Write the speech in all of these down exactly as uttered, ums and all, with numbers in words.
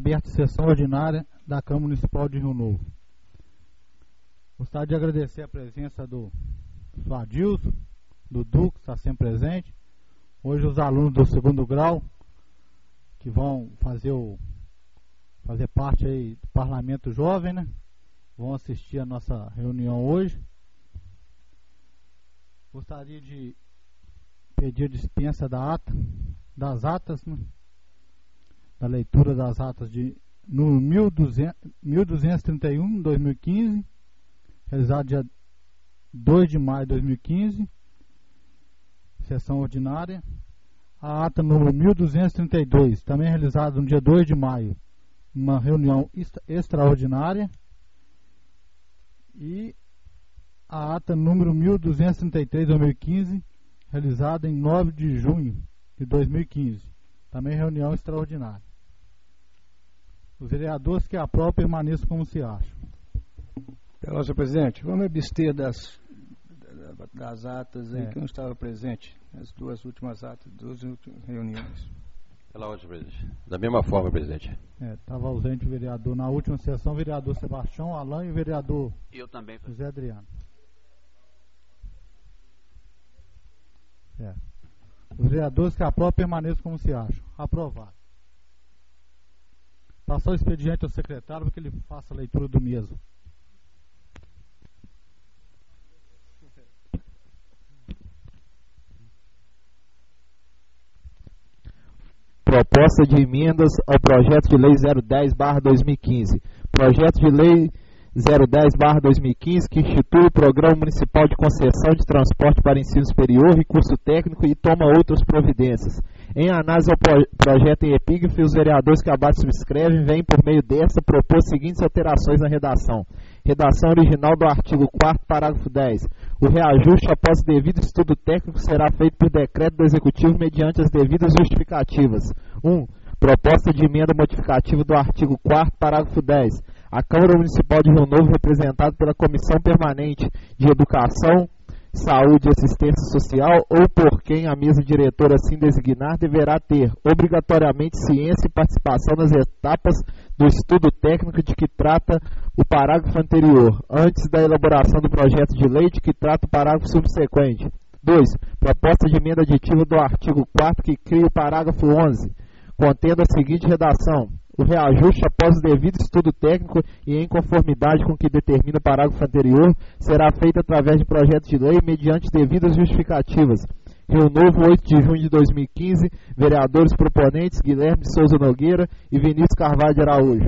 aberta a sessão ordinária da Câmara Municipal de Rio Novo. Gostaria de agradecer a presença do Adilson, do Duque, que está sempre presente. Hoje os alunos do segundo grau, que vão fazer, o, fazer parte aí do Parlamento Jovem, né? Vão assistir a nossa reunião hoje. Gostaria de pedir dispensa da ata, das atas, né? Da leitura das atas de no mil duzentos e trinta e um, dois mil e quinze, realizado dia dois de maio de dois mil e quinze, sessão ordinária. A ata número mil duzentos e trinta e dois, também realizada no dia dois de maio, uma reunião extraordinária. E a ata número mil duzentos e trinta e três, dois mil e quinze, realizada em nove de junho de dois mil e quinze, também reunião extraordinária. Os vereadores que aprovam permaneçam como se acham. Então, senhor presidente, vamos abster das, das atas aí é. que não estava presente, as duas últimas atas, duas últimas reuniões. Pela ordem, presidente. Da mesma forma, presidente. Estava é, ausente o vereador na última sessão, o vereador Sebastião, Alain e o vereador Eu também, José Adriano. É. Os vereadores que aprovam permaneçam como se acham. Aprovado. Passar o expediente ao secretário para que ele faça a leitura do mesmo. Proposta de emendas ao projeto de lei zero dez barra dois mil e quinze. Projeto de lei zero dez barra dois mil e quinze que institui o Programa Municipal de Concessão de Transporte para Ensino Superior e Curso Técnico e toma outras providências. Em análise ao pro projeto em epígrafe, os vereadores que abaixo subscrevem vêm, por meio desta, propor as seguintes alterações na redação. Redação original do artigo quarto, parágrafo dez. O reajuste após o devido estudo técnico será feito por decreto do Executivo mediante as devidas justificativas. um. Proposta de emenda modificativa do artigo quarto, parágrafo dez. A Câmara Municipal de Rio Novo, representada pela Comissão Permanente de Educação, Saúde e Assistência Social, ou por quem a mesa diretora assim designar, deverá ter obrigatoriamente ciência e participação nas etapas do estudo técnico de que trata o parágrafo anterior, antes da elaboração do projeto de lei de que trata o parágrafo subsequente. dois. Proposta de emenda aditiva do artigo quarto que cria o parágrafo onze, contendo a seguinte redação: o reajuste após o devido estudo técnico e em conformidade com o que determina o parágrafo anterior será feito através de projeto de lei mediante devidas justificativas. Rio Novo, oito de junho de dois mil e quinze, vereadores proponentes Guilherme de Souza Nogueira e Vinícius Carvalho de Araújo.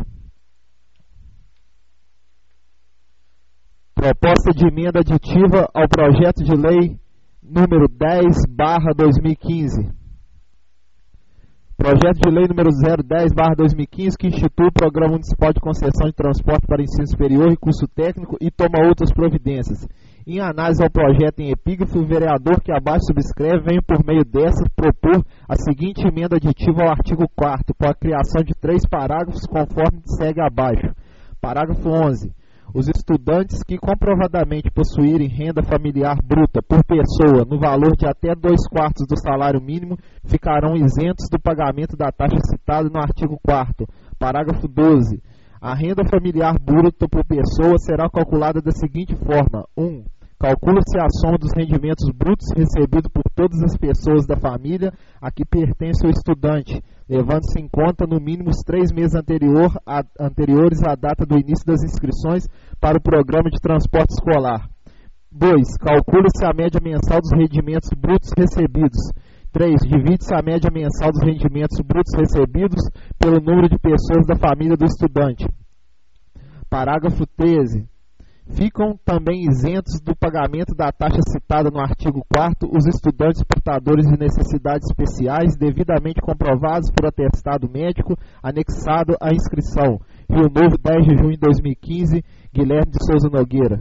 Proposta de emenda aditiva ao projeto de lei número dez barra dois mil e quinze. Projeto de lei número zero dez barra dois mil e quinze que institui o Programa Municipal de Concessão de Transporte para Ensino Superior e Curso Técnico e toma outras providências. Em análise ao projeto em epígrafe, o vereador que abaixo subscreve vem, por meio dessa, propor a seguinte emenda aditiva ao artigo quarto, com a criação de três parágrafos conforme segue abaixo. Parágrafo onze. Os estudantes que comprovadamente possuírem renda familiar bruta por pessoa no valor de até dois quartos do salário mínimo ficarão isentos do pagamento da taxa citada no artigo quarto. Parágrafo doze. A renda familiar bruta por pessoa será calculada da seguinte forma: um. Calcula-se a soma dos rendimentos brutos recebidos por todas as pessoas da família a que pertence o estudante, levando-se em conta no mínimo os três meses anterior a, anteriores à data do início das inscrições para o programa de transporte escolar. dois. Calcula-se a média mensal dos rendimentos brutos recebidos. três. Divide-se a média mensal dos rendimentos brutos recebidos pelo número de pessoas da família do estudante. Parágrafo treze. Ficam também isentos do pagamento da taxa citada no artigo quarto os estudantes portadores de necessidades especiais devidamente comprovados por atestado médico anexado à inscrição. Rio Novo, dez de junho de dois mil e quinze, Guilherme de Souza Nogueira.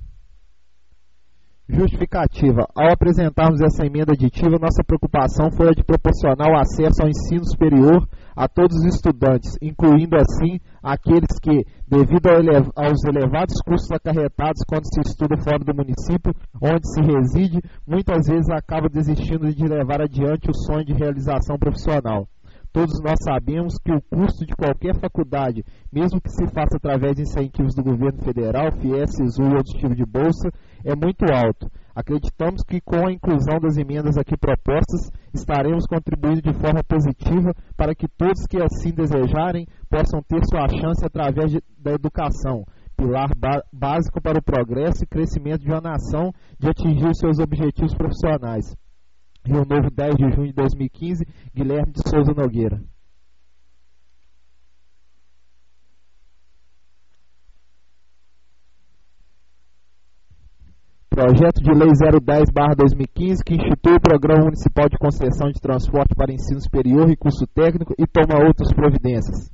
Justificativa. Ao apresentarmos essa emenda aditiva, nossa preocupação foi a de proporcionar o acesso ao ensino superior a todos os estudantes, incluindo assim aqueles que, devido ao elev- aos elevados custos acarretados quando se estuda fora do município onde se reside, muitas vezes acaba desistindo de levar adiante o sonho de realização profissional. Todos nós sabemos que o custo de qualquer faculdade, mesmo que se faça através de incentivos do governo federal, FIES, SISU e outros tipos de bolsa, é muito alto. Acreditamos que com a inclusão das emendas aqui propostas, estaremos contribuindo de forma positiva para que todos que assim desejarem possam ter sua chance através de, da educação, pilar básico para o progresso e crescimento de uma nação de atingir os seus objetivos profissionais. Rio Novo, dez de junho de dois mil e quinze, Guilherme de Souza Nogueira. Projeto de Lei zero dez barra dois mil e quinze, que institui o Programa Municipal de Concessão de Transporte para Ensino Superior e Curso Técnico e toma outras providências.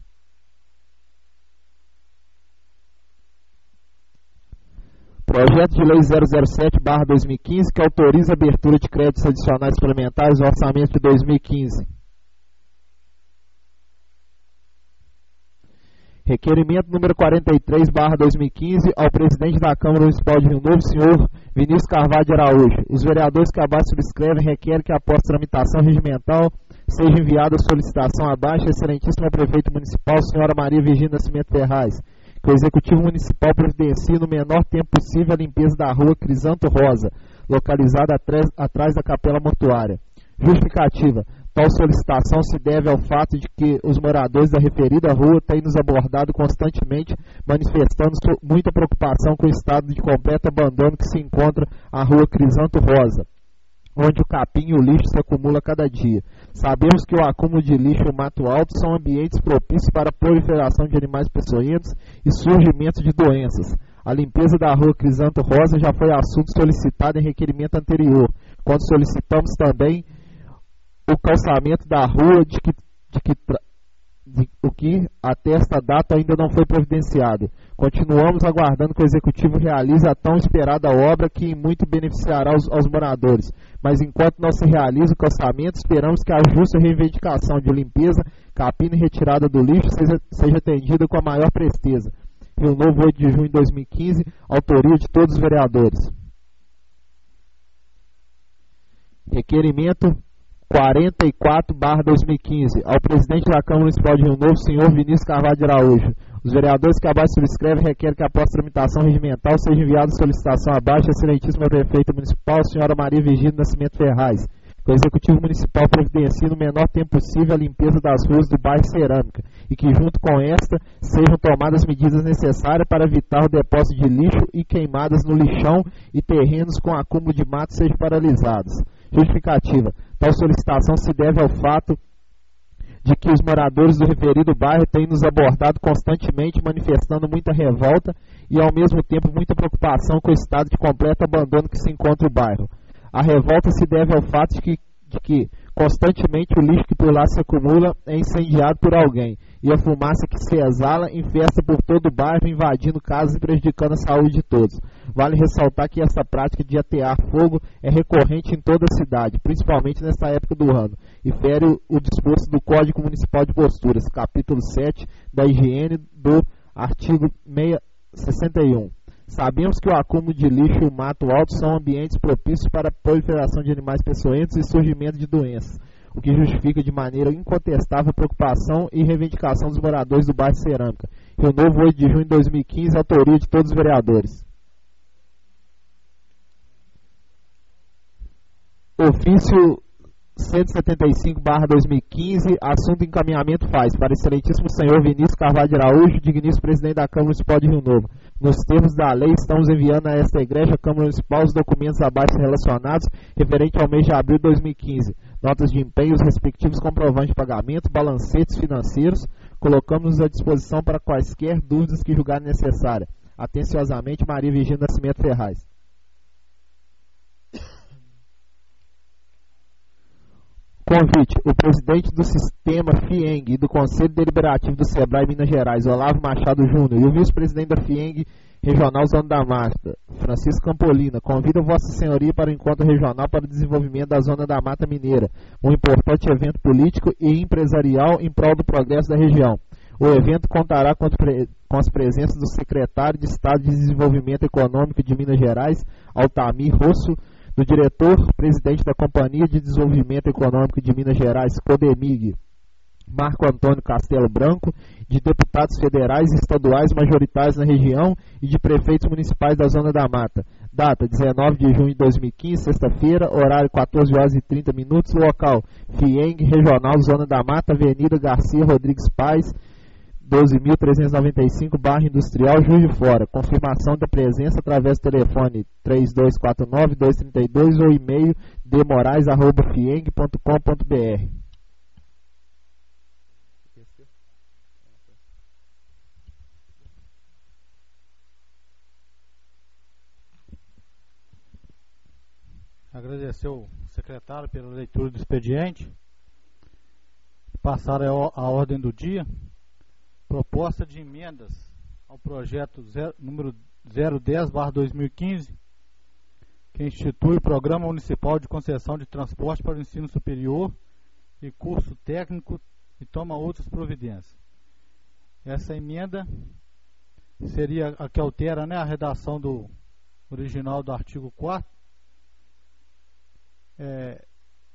Projeto de Lei zero zero sete barra dois mil e quinze, que autoriza a abertura de créditos adicionais suplementares ao orçamento de dois mil e quinze. Requerimento número quarenta e três barra dois mil e quinze ao presidente da Câmara Municipal de Rio Novo, senhor Vinícius Carvalho de Araújo. Os vereadores que abaixo subscrevem requerem que, após tramitação regimental, seja enviada a solicitação abaixo à excelentíssima prefeita municipal, senhora Maria Virgínia Nascimento Ferraz, que o Executivo Municipal providencie no menor tempo possível a limpeza da rua Crisanto Rosa, localizada atrás, atrás da capela mortuária. Justificativa. Tal solicitação se deve ao fato de que os moradores da referida rua têm nos abordado constantemente, manifestando muita preocupação com o estado de completo abandono que se encontra a rua Crisanto Rosa, onde o capim e o lixo se acumulam cada dia. Sabemos que o acúmulo de lixo e o mato alto são ambientes propícios para a proliferação de animais peçonhentos e surgimento de doenças. A limpeza da rua Crisanto Rosa já foi assunto solicitado em requerimento anterior, quando solicitamos também o calçamento da rua de que, de que, de, o que até esta data ainda não foi providenciado. Continuamos aguardando que o Executivo realize a tão esperada obra que muito beneficiará os, aos moradores, mas enquanto não se realiza o calçamento, esperamos que a justa reivindicação de limpeza, capina e retirada do lixo seja, seja atendida com a maior presteza. Rio Novo, oito de junho de dois mil e quinze, autoria de todos os vereadores. Requerimento quarenta e quatro barra dois mil e quinze, ao presidente da Câmara Municipal de Rio Novo, senhor Vinícius Carvalho de Araújo. Os vereadores que abaixo subscrevem requerem que, após tramitação regimental, seja enviada solicitação abaixo à excelentíssima prefeita municipal, senhora Maria Virgínia Nascimento Ferraz, que o Executivo Municipal providencie no menor tempo possível a limpeza das ruas do bairro Cerâmica e que, junto com esta, sejam tomadas medidas necessárias para evitar o depósito de lixo e queimadas no lixão e terrenos com acúmulo de mato sejam paralisados. Justificativa. Tal solicitação se deve ao fato de que os moradores do referido bairro têm nos abordado constantemente, manifestando muita revolta e, ao mesmo tempo, muita preocupação com o estado de completo abandono que se encontra o bairro. A revolta se deve ao fato de que, de que constantemente o lixo que por lá se acumula é incendiado por alguém, e a fumaça que se exala infesta por todo o bairro, invadindo casas e prejudicando a saúde de todos. Vale ressaltar que essa prática de atear fogo é recorrente em toda a cidade, principalmente nesta época do ano, e fere o disposto do Código Municipal de Posturas, capítulo sete da higiene do artigo sessenta e um. Sabemos que o acúmulo de lixo e o mato alto são ambientes propícios para a proliferação de animais peçonhentos e surgimento de doenças, o que justifica de maneira incontestável a preocupação e reivindicação dos moradores do bairro Cerâmica. Rio Novo, oito de junho de dois mil e quinze, autoria de todos os vereadores. Ofício cento e setenta e cinco barra dois mil e quinze, assunto encaminhamento faz para o excelentíssimo senhor Vinícius Carvalho de Araújo, digníssimo presidente da Câmara Municipal de Rio Novo. Nos termos da lei, estamos enviando a esta igreja, Câmara Municipal, os documentos abaixo relacionados referente ao mês de abril de dois mil e quinze, notas de empenho, os respectivos comprovantes de pagamento, balancetes financeiros. Colocamos à disposição para quaisquer dúvidas que julgarem necessárias. Atenciosamente, Maria Virgínia Nascimento Ferraz. Convite. O presidente do sistema FIENG e do Conselho Deliberativo do SEBRAE Minas Gerais, Olavo Machado Júnior, e o vice-presidente da FIENG Regional Zona da Mata, Francisco Campolina, convida Vossa Senhoria para o encontro regional para o desenvolvimento da Zona da Mata Mineira, um importante evento político e empresarial em prol do progresso da região. O evento contará com as presenças do secretário de Estado de Desenvolvimento Econômico de Minas Gerais, Altamir Rosso, do diretor-presidente da Companhia de Desenvolvimento Econômico de Minas Gerais, CODEMIG, Marco Antônio Castelo Branco, de deputados federais e estaduais majoritários na região e de prefeitos municipais da Zona da Mata. Data, dezenove de junho de dois mil e quinze, sexta-feira, horário quatorze horas e trinta minutos, local, FIENG, Regional Zona da Mata, Avenida Garcia Rodrigues Paz, doze mil trezentos e noventa e cinco, Bairro Industrial, Juiz de Fora. Confirmação da presença através do telefone três dois quatro nove, dois três dois ou e-mail demorais arroba fieng ponto com ponto br. Agradecer ao secretário pela leitura do expediente. Passar a, a ordem do dia. Proposta de emendas ao projeto zero, número zero dez barra dois mil e quinze, que institui o Programa Municipal de Concessão de Transporte para o Ensino Superior e Curso Técnico e toma outras providências. Essa emenda seria a que altera, né, a redação do original do artigo quarto, é,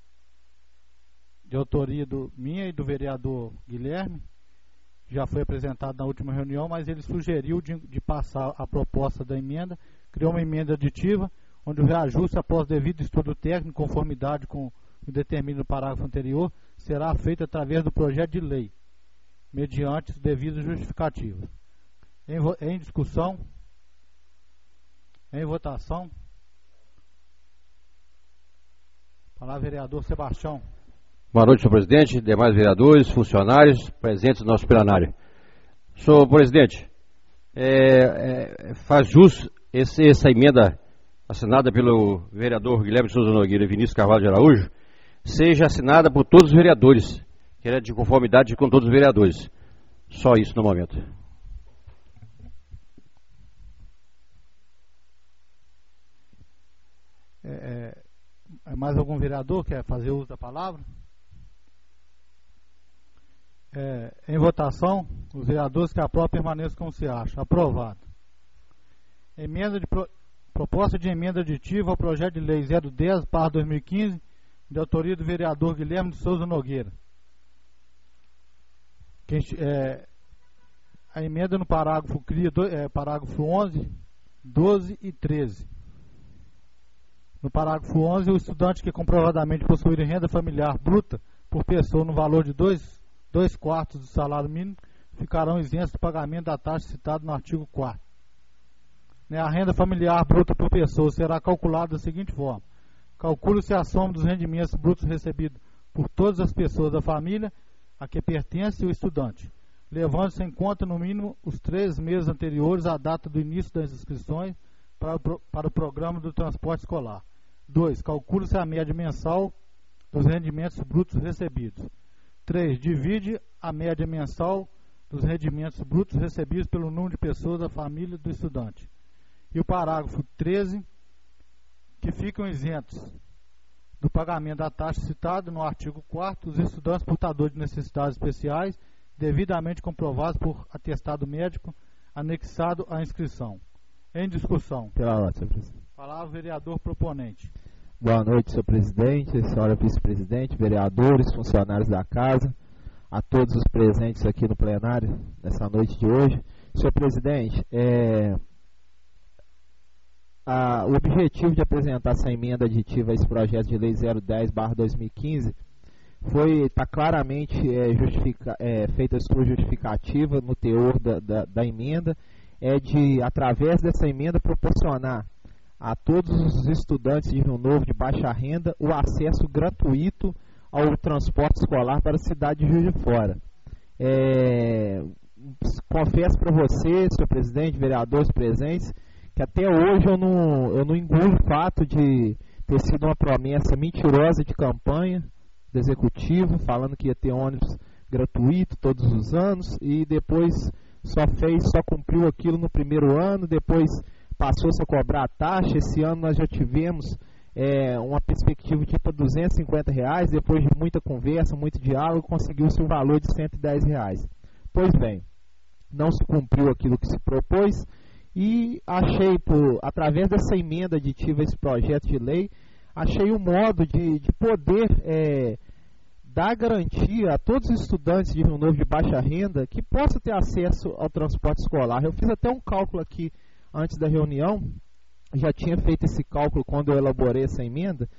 de autoria do, minha e do vereador Guilherme. Já foi apresentado na última reunião, mas ele sugeriu de, de passar a proposta da emenda, criou uma emenda aditiva, onde o reajuste após devido estudo técnico, conformidade com o determinado no parágrafo anterior, será feito através do projeto de lei, mediante os devidos justificativos. Em, em discussão, em votação. Palavra, vereador Sebastião. Boa noite, senhor presidente, demais vereadores, funcionários presentes no nosso plenário. Senhor presidente, é, é, faz jus esse, essa emenda assinada pelo vereador Guilherme Souza Nogueira e Vinícius Carvalho de Araújo seja assinada por todos os vereadores, que é de conformidade com todos os vereadores. Só isso no momento. É, é, mais algum vereador quer fazer uso da palavra? É, em votação, os vereadores que aprovam permaneçam como se acha. Aprovado. Emenda de pro, proposta de emenda aditiva ao projeto de lei zero dez barra dois mil e quinze, de autoria do vereador Guilherme de Souza Nogueira. Quem, é, a emenda no parágrafo cria do, é, parágrafo onze, doze e treze. No parágrafo onze, o estudante que comprovadamente possuir renda familiar bruta por pessoa no valor de dois dois quartos do salário mínimo ficarão isentos do pagamento da taxa citada no artigo quarto. Né, a renda familiar bruta por pessoa será calculada da seguinte forma: calcule-se a soma dos rendimentos brutos recebidos por todas as pessoas da família a que pertence o estudante, levando-se em conta no mínimo os três meses anteriores à data do início das inscrições para o, pro, para o programa do transporte escolar. dois. Calcule-se a média mensal dos rendimentos brutos recebidos. três. Divide a média mensal dos rendimentos brutos recebidos pelo número de pessoas da família do estudante. E o parágrafo treze, que ficam isentos do pagamento da taxa citada no artigo quarto, os estudantes portadores de necessidades especiais, devidamente comprovados por atestado médico, anexado à inscrição. Em discussão. Pela ordem, senhor presidente. Palavra, vereador proponente. Boa noite, senhor presidente, senhora vice-presidente, vereadores, funcionários da casa, a todos os presentes aqui no plenário nessa noite de hoje. Senhor presidente, é, a, o objetivo de apresentar essa emenda aditiva a esse projeto de lei zero dez barra dois mil e quinze foi, está claramente é, justifica, é, feita a sua justificativa no teor da, da, da emenda, é de, através dessa emenda, proporcionar a todos os estudantes de Rio Novo de baixa renda o acesso gratuito ao transporte escolar para a cidade de Juiz de Fora. É, confesso para você, senhor presidente, vereadores presentes, que até hoje eu não, eu não engulo o fato de ter sido uma promessa mentirosa de campanha do executivo, falando que ia ter ônibus gratuito todos os anos, e depois só fez, só cumpriu aquilo no primeiro ano, depois passou-se a cobrar a taxa. Esse ano nós já tivemos é, uma perspectiva de ir para duzentos e cinquenta reais, depois de muita conversa, muito diálogo, conseguiu-se um valor de cento e dez reais. Pois bem, não se cumpriu aquilo que se propôs, e achei, por, através dessa emenda aditiva a esse projeto de lei, achei um modo de, de poder é, dar garantia a todos os estudantes de Rio Novo de baixa renda que possam ter acesso ao transporte escolar. Eu fiz até um cálculo aqui antes da reunião, já tinha feito esse cálculo quando eu elaborei essa emenda,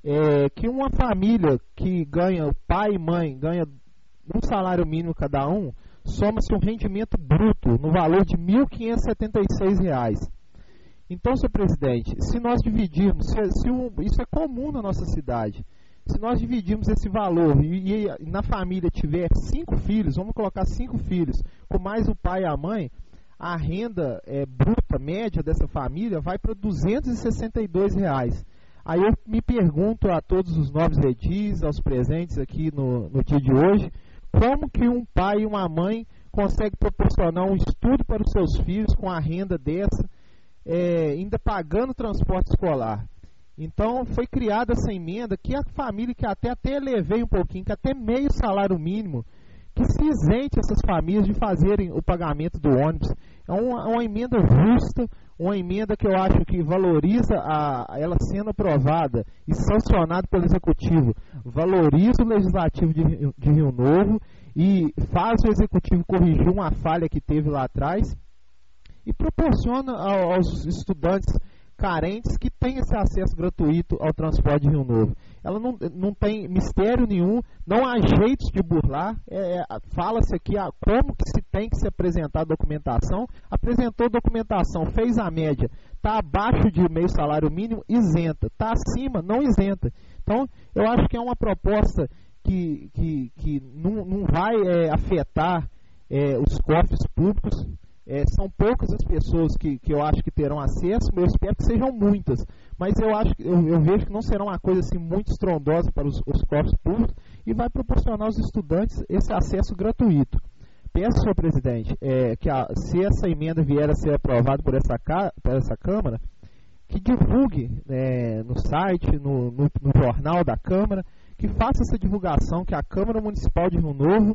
é, que uma família que ganha, pai e mãe, ganha um salário mínimo cada um, soma-se um rendimento bruto no valor de mil quinhentos e setenta e seis reais. Então, senhor presidente, se nós dividirmos, se, se um, isso é comum na nossa cidade, se nós dividirmos esse valor e, e na família tiver cinco filhos, vamos colocar cinco filhos, com mais o pai e a mãe, a renda é, bruta média dessa família vai para duzentos e sessenta e dois reais. Aí eu me pergunto a todos os nobres edis, aos presentes aqui no, no dia de hoje, como que um pai e uma mãe conseguem proporcionar um estudo para os seus filhos com a renda dessa, é, ainda pagando transporte escolar? Então foi criada essa emenda que a família, que até, até elevei um pouquinho, que até meio salário mínimo, que se isente essas famílias de fazerem o pagamento do ônibus. É uma, uma emenda justa, uma emenda que eu acho que valoriza a, ela sendo aprovada e sancionada pelo Executivo, valoriza o Legislativo de, de Rio Novo e faz o Executivo corrigir uma falha que teve lá atrás e proporciona aos estudantes carentes que têm esse acesso gratuito ao transporte de Rio Novo. Ela não, não tem mistério nenhum, não há jeitos de burlar, é, fala-se aqui a, como que se tem que se apresentar a documentação, apresentou documentação, fez a média, está abaixo de meio salário mínimo, isenta, está acima, não isenta. Então, eu acho que é uma proposta que, que, que não, não vai é, afetar é, os cofres públicos. É, são poucas as pessoas que, que eu acho que terão acesso, mas eu espero que sejam muitas. Mas eu acho eu, eu vejo que não será uma coisa assim muito estrondosa para os, os cofres públicos e vai proporcionar aos estudantes esse acesso gratuito. Peço, senhor presidente, é, que a, se essa emenda vier a ser aprovada por essa, por essa Câmara, que divulgue é, no site, no, no, no jornal da Câmara, que faça essa divulgação, que a Câmara Municipal de Rio Novo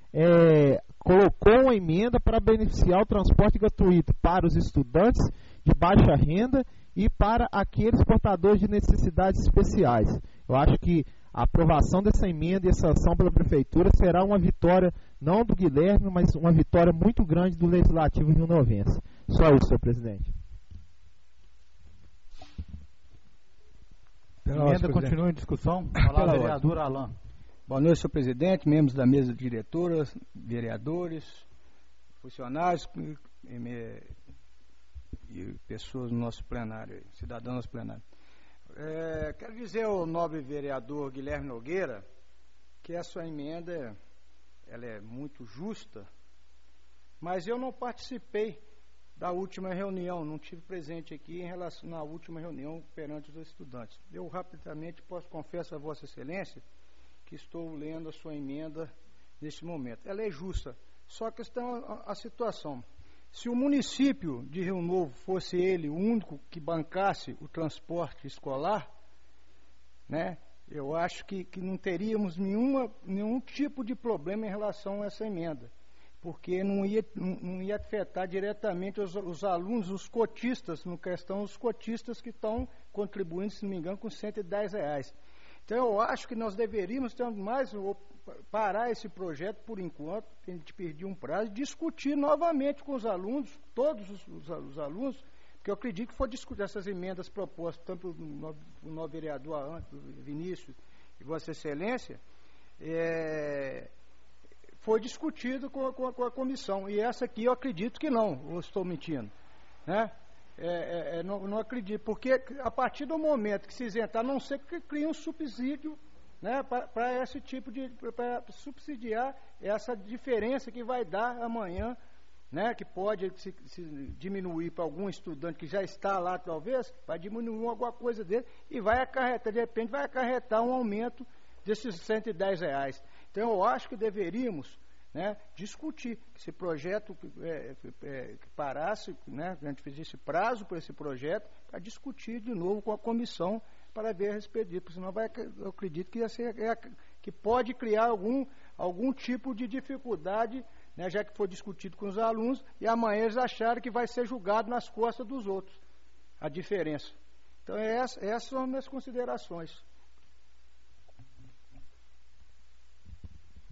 é, colocou uma emenda para beneficiar o transporte gratuito para os estudantes de baixa renda e para aqueles portadores de necessidades especiais. Eu acho que a aprovação dessa emenda e essa ação pela Prefeitura será uma vitória, não do Guilherme, mas uma vitória muito grande do Legislativo rionovense. Só isso, senhor presidente. A emenda continua em discussão. Fala, vereador Alain. Boa noite, senhor presidente, membros da mesa diretora, vereadores, funcionários e, e pessoas no nosso plenário, cidadãos no nosso plenário. É, quero dizer ao nobre vereador Guilherme Nogueira que essa emenda ela é muito justa, mas eu não participei da última reunião, não tive presente aqui em relação à última reunião perante os estudantes. Eu rapidamente posso confessar a Vossa Excelência que estou lendo a sua emenda neste momento. Ela é justa, só que está a, a situação. Se o município de Rio Novo fosse ele o único que bancasse o transporte escolar, né, eu acho que, que não teríamos nenhuma, nenhum tipo de problema em relação a essa emenda, porque não ia, não, não ia afetar diretamente os, os alunos, os cotistas, no questão os cotistas que estão contribuindo, se não me engano, com cento e dez reais. Então eu acho que nós deveríamos ter mais parar esse projeto por enquanto, a gente perdeu um prazo, e discutir novamente com os alunos, todos os, os, os alunos, porque eu acredito que foi discutir essas emendas propostas, tanto o novo vereador Vinícius e Vossa Excelência, é, foi discutido com, com, com a comissão, e essa aqui eu acredito que não, eu estou mentindo, né? É, é, não, não acredito, porque a partir do momento que se isentar, a não ser que crie um subsídio, né, para esse tipo de, para subsidiar essa diferença que vai dar amanhã, né, que pode se, se diminuir para algum estudante que já está lá, talvez, vai diminuir alguma coisa dele e vai acarretar, de repente vai acarretar um aumento desses cento e dez reais. Então eu acho que deveríamos, né, discutir esse projeto, é, é, que parasse, né, a gente fez esse prazo para esse projeto, para discutir de novo com a comissão para ver a respeito disso, porque senão vai, eu acredito que, ia ser, é, que pode criar algum, algum tipo de dificuldade, né, já que foi discutido com os alunos, e amanhã eles acharam que vai ser julgado nas costas dos outros, a diferença. Então essa, essas são as minhas considerações.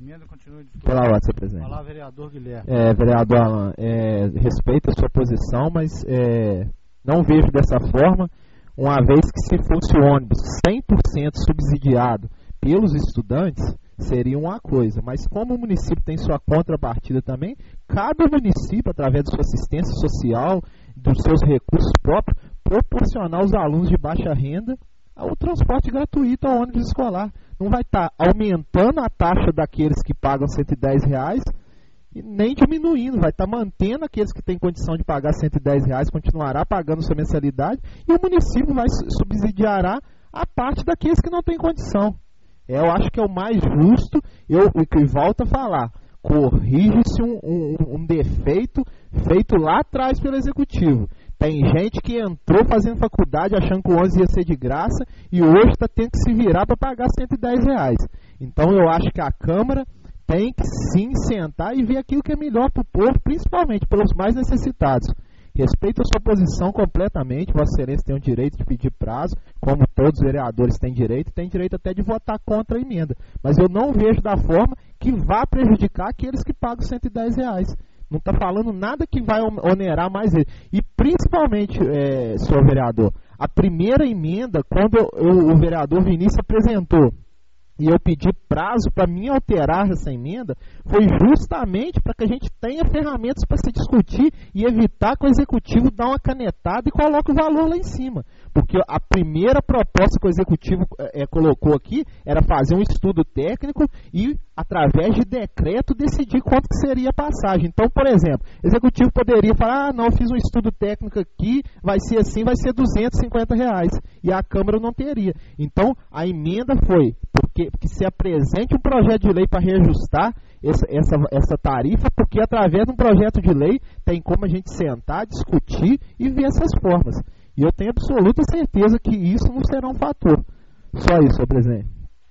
emenda continua discutindo. Pela ordem, senhor presidente. Falar, vereador Guilherme. É, vereador Alan, é, respeito a sua posição, mas é, não vejo dessa forma, uma vez que se fosse o ônibus cem por cento subsidiado pelos estudantes, seria uma coisa, mas como o município tem sua contrapartida também, cabe ao município, através de sua assistência social, dos seus recursos próprios, proporcionar aos alunos de baixa renda o transporte gratuito ao ônibus escolar. Não vai estar tá aumentando a taxa daqueles que pagam cento e dez reais e nem diminuindo, vai estar tá mantendo aqueles que têm condição de pagar cento e dez reais, continuará pagando sua mensalidade e o município vai subsidiará a parte daqueles que não têm condição. É, eu acho que é o mais justo, eu que volto a falar, corrige-se um, um, um defeito feito lá atrás pelo executivo. Tem gente que entrou fazendo faculdade achando que o ônibus ia ser de graça e hoje está tendo que se virar para pagar cento e dez reais. Então eu acho que a Câmara tem que sim sentar e ver aquilo que é melhor para o povo, principalmente pelos mais necessitados. Respeito a sua posição completamente, Vossa Excelência tem o direito de pedir prazo, como todos os vereadores têm direito, tem direito até de votar contra a emenda. Mas eu não vejo da forma que vá prejudicar aqueles que pagam cento e dez reais. Não está falando nada que vai onerar mais ele. E principalmente, é, senhor vereador, a primeira emenda, quando eu, o vereador Vinícius apresentou, e eu pedi prazo para mim alterar essa emenda, foi justamente para que a gente tenha ferramentas para se discutir e evitar que o executivo dê uma canetada e coloque o valor lá em cima. Porque a primeira proposta que o executivo é, colocou aqui era fazer um estudo técnico e, através de decreto, decidir quanto que seria a passagem. Então, por exemplo, o executivo poderia falar, ah, não, eu fiz um estudo técnico aqui, vai ser assim, vai ser duzentos e cinquenta reais. E a Câmara não teria. Então, a emenda foi porque, que se apresente um projeto de lei para reajustar essa, essa, essa tarifa, porque através de um projeto de lei tem como a gente sentar, discutir e ver essas formas. E eu tenho absoluta certeza que isso não será um fator. Só isso, senhor presidente.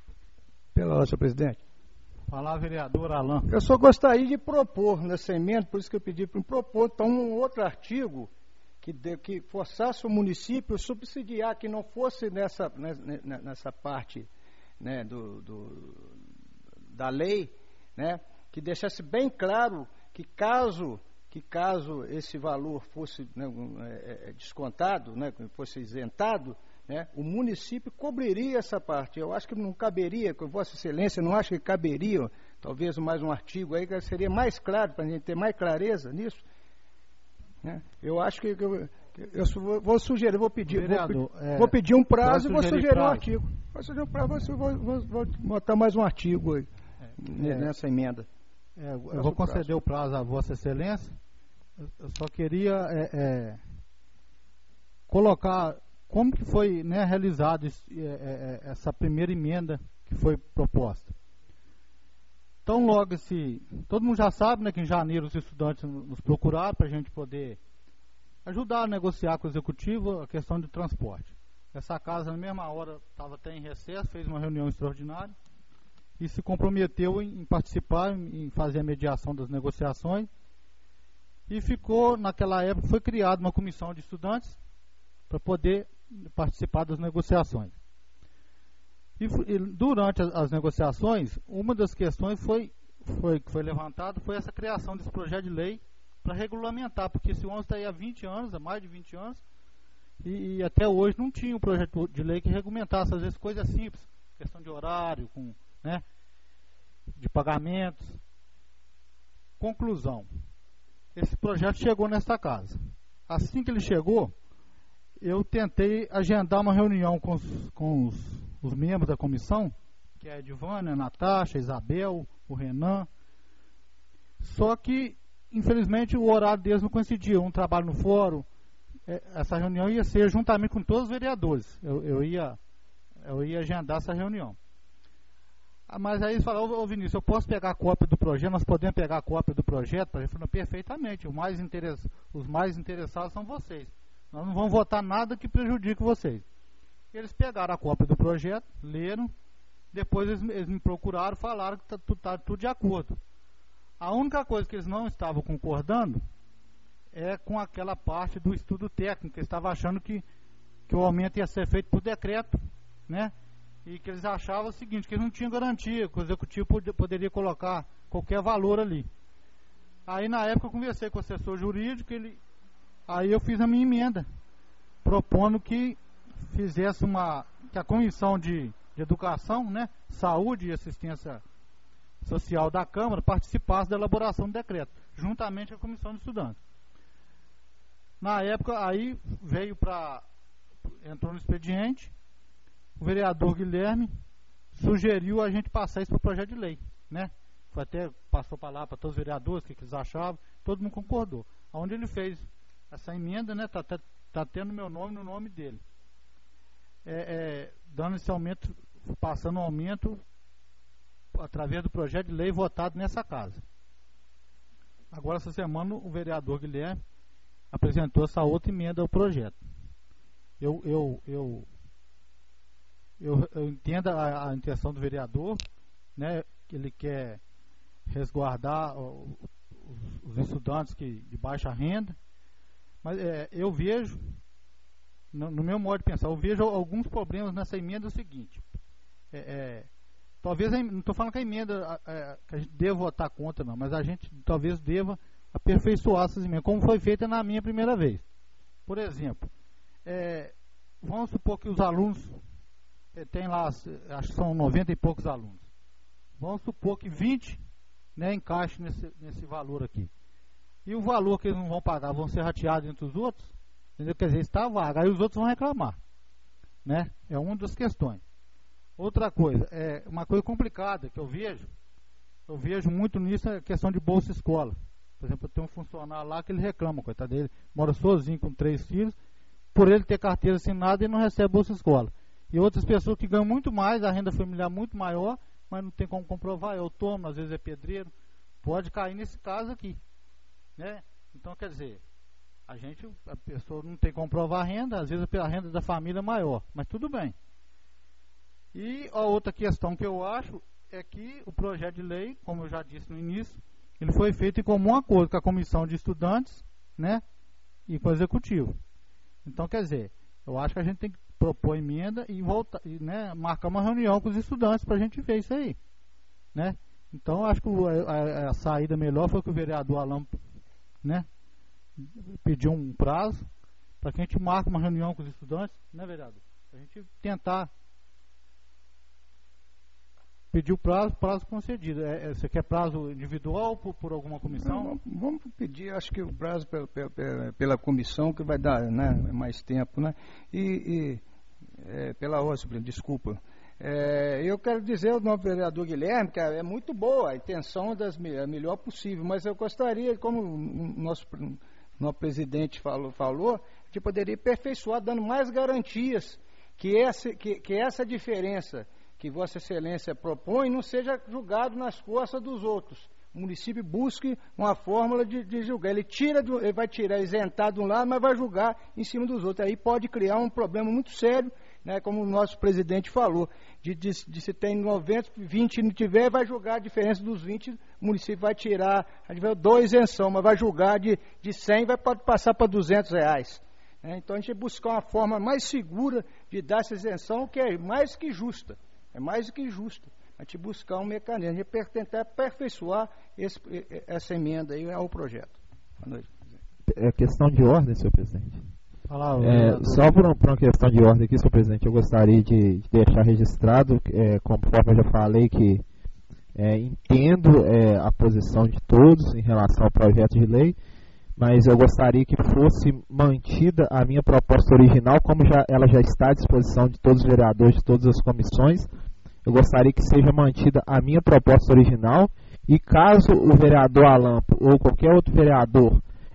Pela ordem, senhor presidente. Falar, vereador Alan. Eu só gostaria de propor nessa emenda, por isso que eu pedi para propor, então, um outro artigo que, de, que forçasse o município a subsidiar, que não fosse nessa, nessa, nessa parte, né, do, do, da lei, né, que deixasse bem claro que caso, que caso esse valor fosse, né, é, descontado, né, fosse isentado, né, o município cobriria essa parte. Eu acho que não caberia, com Vossa Excelência, não acho que caberia, talvez mais um artigo aí, que seria mais claro, para a gente ter mais clareza nisso. Né? Eu acho que, que eu, eu vou, vou sugerir, vou pedir, vereador, vou, é, vou pedir um prazo e vou sugerir prazo. um artigo. Vou sugerir um prazo, vou, vou, vou botar mais um artigo aí, é, nessa emenda. É, eu vou conceder o prazo a Vossa Excelência. Eu só queria é, é, colocar como que foi, né, realizado isso, é, é, essa primeira emenda que foi proposta. Então, logo esse, todo mundo já sabe, né, que em janeiro os estudantes nos procuraram para a gente poder ajudar a negociar com o executivo a questão de transporte. Essa casa, na mesma hora, estava até em recesso, fez uma reunião extraordinária e se comprometeu em, em participar, em, em fazer a mediação das negociações. E ficou, naquela época, foi criada uma comissão de estudantes para poder participar das negociações. E, e durante as, as negociações, uma das questões foi, foi, que foi levantada foi essa criação desse projeto de lei para regulamentar, porque esse ônibus está aí há vinte anos, há mais de vinte anos, e, e até hoje não tinha um projeto de lei que regulamentasse, às vezes, coisas simples, questão de horário, com, né, de pagamentos. Conclusão. Esse projeto chegou nesta casa. Assim que ele chegou, eu tentei agendar uma reunião com os, com os, os membros da comissão, que é a Edvânia, a Natasha, a Isabel, o Renan. Só que, infelizmente, o horário deles não coincidia. Um trabalho no fórum. Essa reunião ia ser juntamente com todos os vereadores. Eu, eu, ia, eu ia agendar essa reunião. Mas aí eles falaram, ô Vinícius, eu posso pegar a cópia do projeto? Nós podemos pegar a cópia do projeto? Eu falei, perfeitamente, o mais interess... os mais interessados são vocês. Nós não vamos votar nada que prejudique vocês. Eles pegaram a cópia do projeto, leram, depois eles, eles me procuraram, falaram que está tá, tudo de acordo. A única coisa que eles não estavam concordando é com aquela parte do estudo técnico. Eles estavam achando que, que o aumento ia ser feito por decreto, né? e que eles achavam o seguinte, que eles não tinham garantia, que o executivo pod poderia colocar qualquer valor ali. Aí na época eu conversei com o assessor jurídico, ele, aí eu fiz a minha emenda, propondo que fizesse uma, que a comissão de, de educação, né, saúde e assistência social da Câmara participasse da elaboração do decreto, juntamente com a comissão de estudantes. Na época, aí veio para, entrou no expediente, o vereador Guilherme sugeriu a gente passar isso para o projeto de lei, né? Foi até, passou para lá para todos os vereadores, o que, que eles achavam, todo mundo concordou. Onde ele fez essa emenda, né? Está tá, tá tendo meu nome no nome dele. É, é, dando esse aumento, passando um aumento através do projeto de lei votado nessa casa. Agora, essa semana, o vereador Guilherme apresentou essa outra emenda ao projeto. Eu, eu, eu, eu, eu entendo a, a intenção do vereador, né, que ele quer resguardar o, os, os estudantes que, de baixa renda, mas é, eu vejo, no, no meu modo de pensar, eu vejo alguns problemas nessa emenda. É o seguinte, é, é, talvez, não estou falando que a emenda é, que a gente deva votar contra, não, mas a gente talvez deva aperfeiçoar essas emendas, como foi feita na minha primeira vez. Por exemplo, é, vamos supor que os alunos é, tem lá, acho que são noventa e poucos alunos. Vamos supor que vinte, né, encaixem nesse, nesse valor aqui. E o valor que eles não vão pagar vão ser rateados entre os outros, entendeu? Quer dizer, está vaga, aí os outros vão reclamar, né? É uma das questões. Outra coisa, é uma coisa complicada que eu vejo, eu vejo muito nisso, é a questão de bolsa escola. Por exemplo, eu tenho um funcionário lá que ele reclama, coitado dele, mora sozinho com três filhos, por ele ter carteira assinada, ele não recebe bolsa escola. E outras pessoas que ganham muito mais, a renda familiar muito maior, mas não tem como comprovar, é autônomo, às vezes é pedreiro, pode cair nesse caso aqui, né? Então, quer dizer, a gente, a pessoa não tem como comprovar a renda, às vezes a renda da família é maior, mas tudo bem. E a outra questão que eu acho é que o projeto de lei, como eu já disse no início, ele foi feito em comum acordo com a comissão de estudantes, né, e com o executivo. Então, quer dizer, eu acho que a gente tem que propor emenda e voltar, e, né, marcar uma reunião com os estudantes para a gente ver isso aí, né? Então, eu acho que a, a, a saída melhor foi que o vereador Alain, né, pediu um prazo para que a gente marque uma reunião com os estudantes, né, vereador? Para a gente tentar pedir o prazo, prazo concedido. É, é, você quer prazo individual por, por alguma comissão? Não, vamos pedir, acho que o prazo pela, pela, pela comissão, que vai dar, né, mais tempo, né? E, e é, pela ordem, desculpa. É, eu quero dizer ao novo vereador Guilherme que é muito boa a intenção das, a melhor possível, mas eu gostaria, como o nosso, nosso presidente falou, falou, de poderia aperfeiçoar, dando mais garantias que essa, que, que essa diferença que Vossa Excelência propõe não seja julgado nas costas dos outros. O município busque uma fórmula de, de julgar. Ele tira, do, ele vai tirar, isentar de um lado, mas vai julgar em cima dos outros. Aí pode criar um problema muito sério, né, como o nosso presidente falou, de, de, de se tem noventa, vinte não tiver, vai julgar a diferença dos vinte, o município vai tirar, a tiver dois isenção, mas vai julgar de, de cem, vai pode passar para duzentos reais. É, então a gente buscar uma forma mais segura de dar essa isenção, que é mais que justa. É mais do que justo a gente buscar um mecanismo, a gente tentar aperfeiçoar esse, essa emenda aí ao projeto. Boa noite. É questão de ordem, senhor presidente. Fala, é, só por, um, por uma questão de ordem aqui, senhor presidente, eu gostaria de, de deixar registrado, é, conforme eu já falei, que é, entendo é, a posição de todos em relação ao projeto de lei, mas eu gostaria que fosse mantida a minha proposta original, como já, ela já está à disposição de todos os vereadores, de todas as comissões. Eu gostaria que seja mantida a minha proposta original, e caso o vereador Alampo ou qualquer outro vereador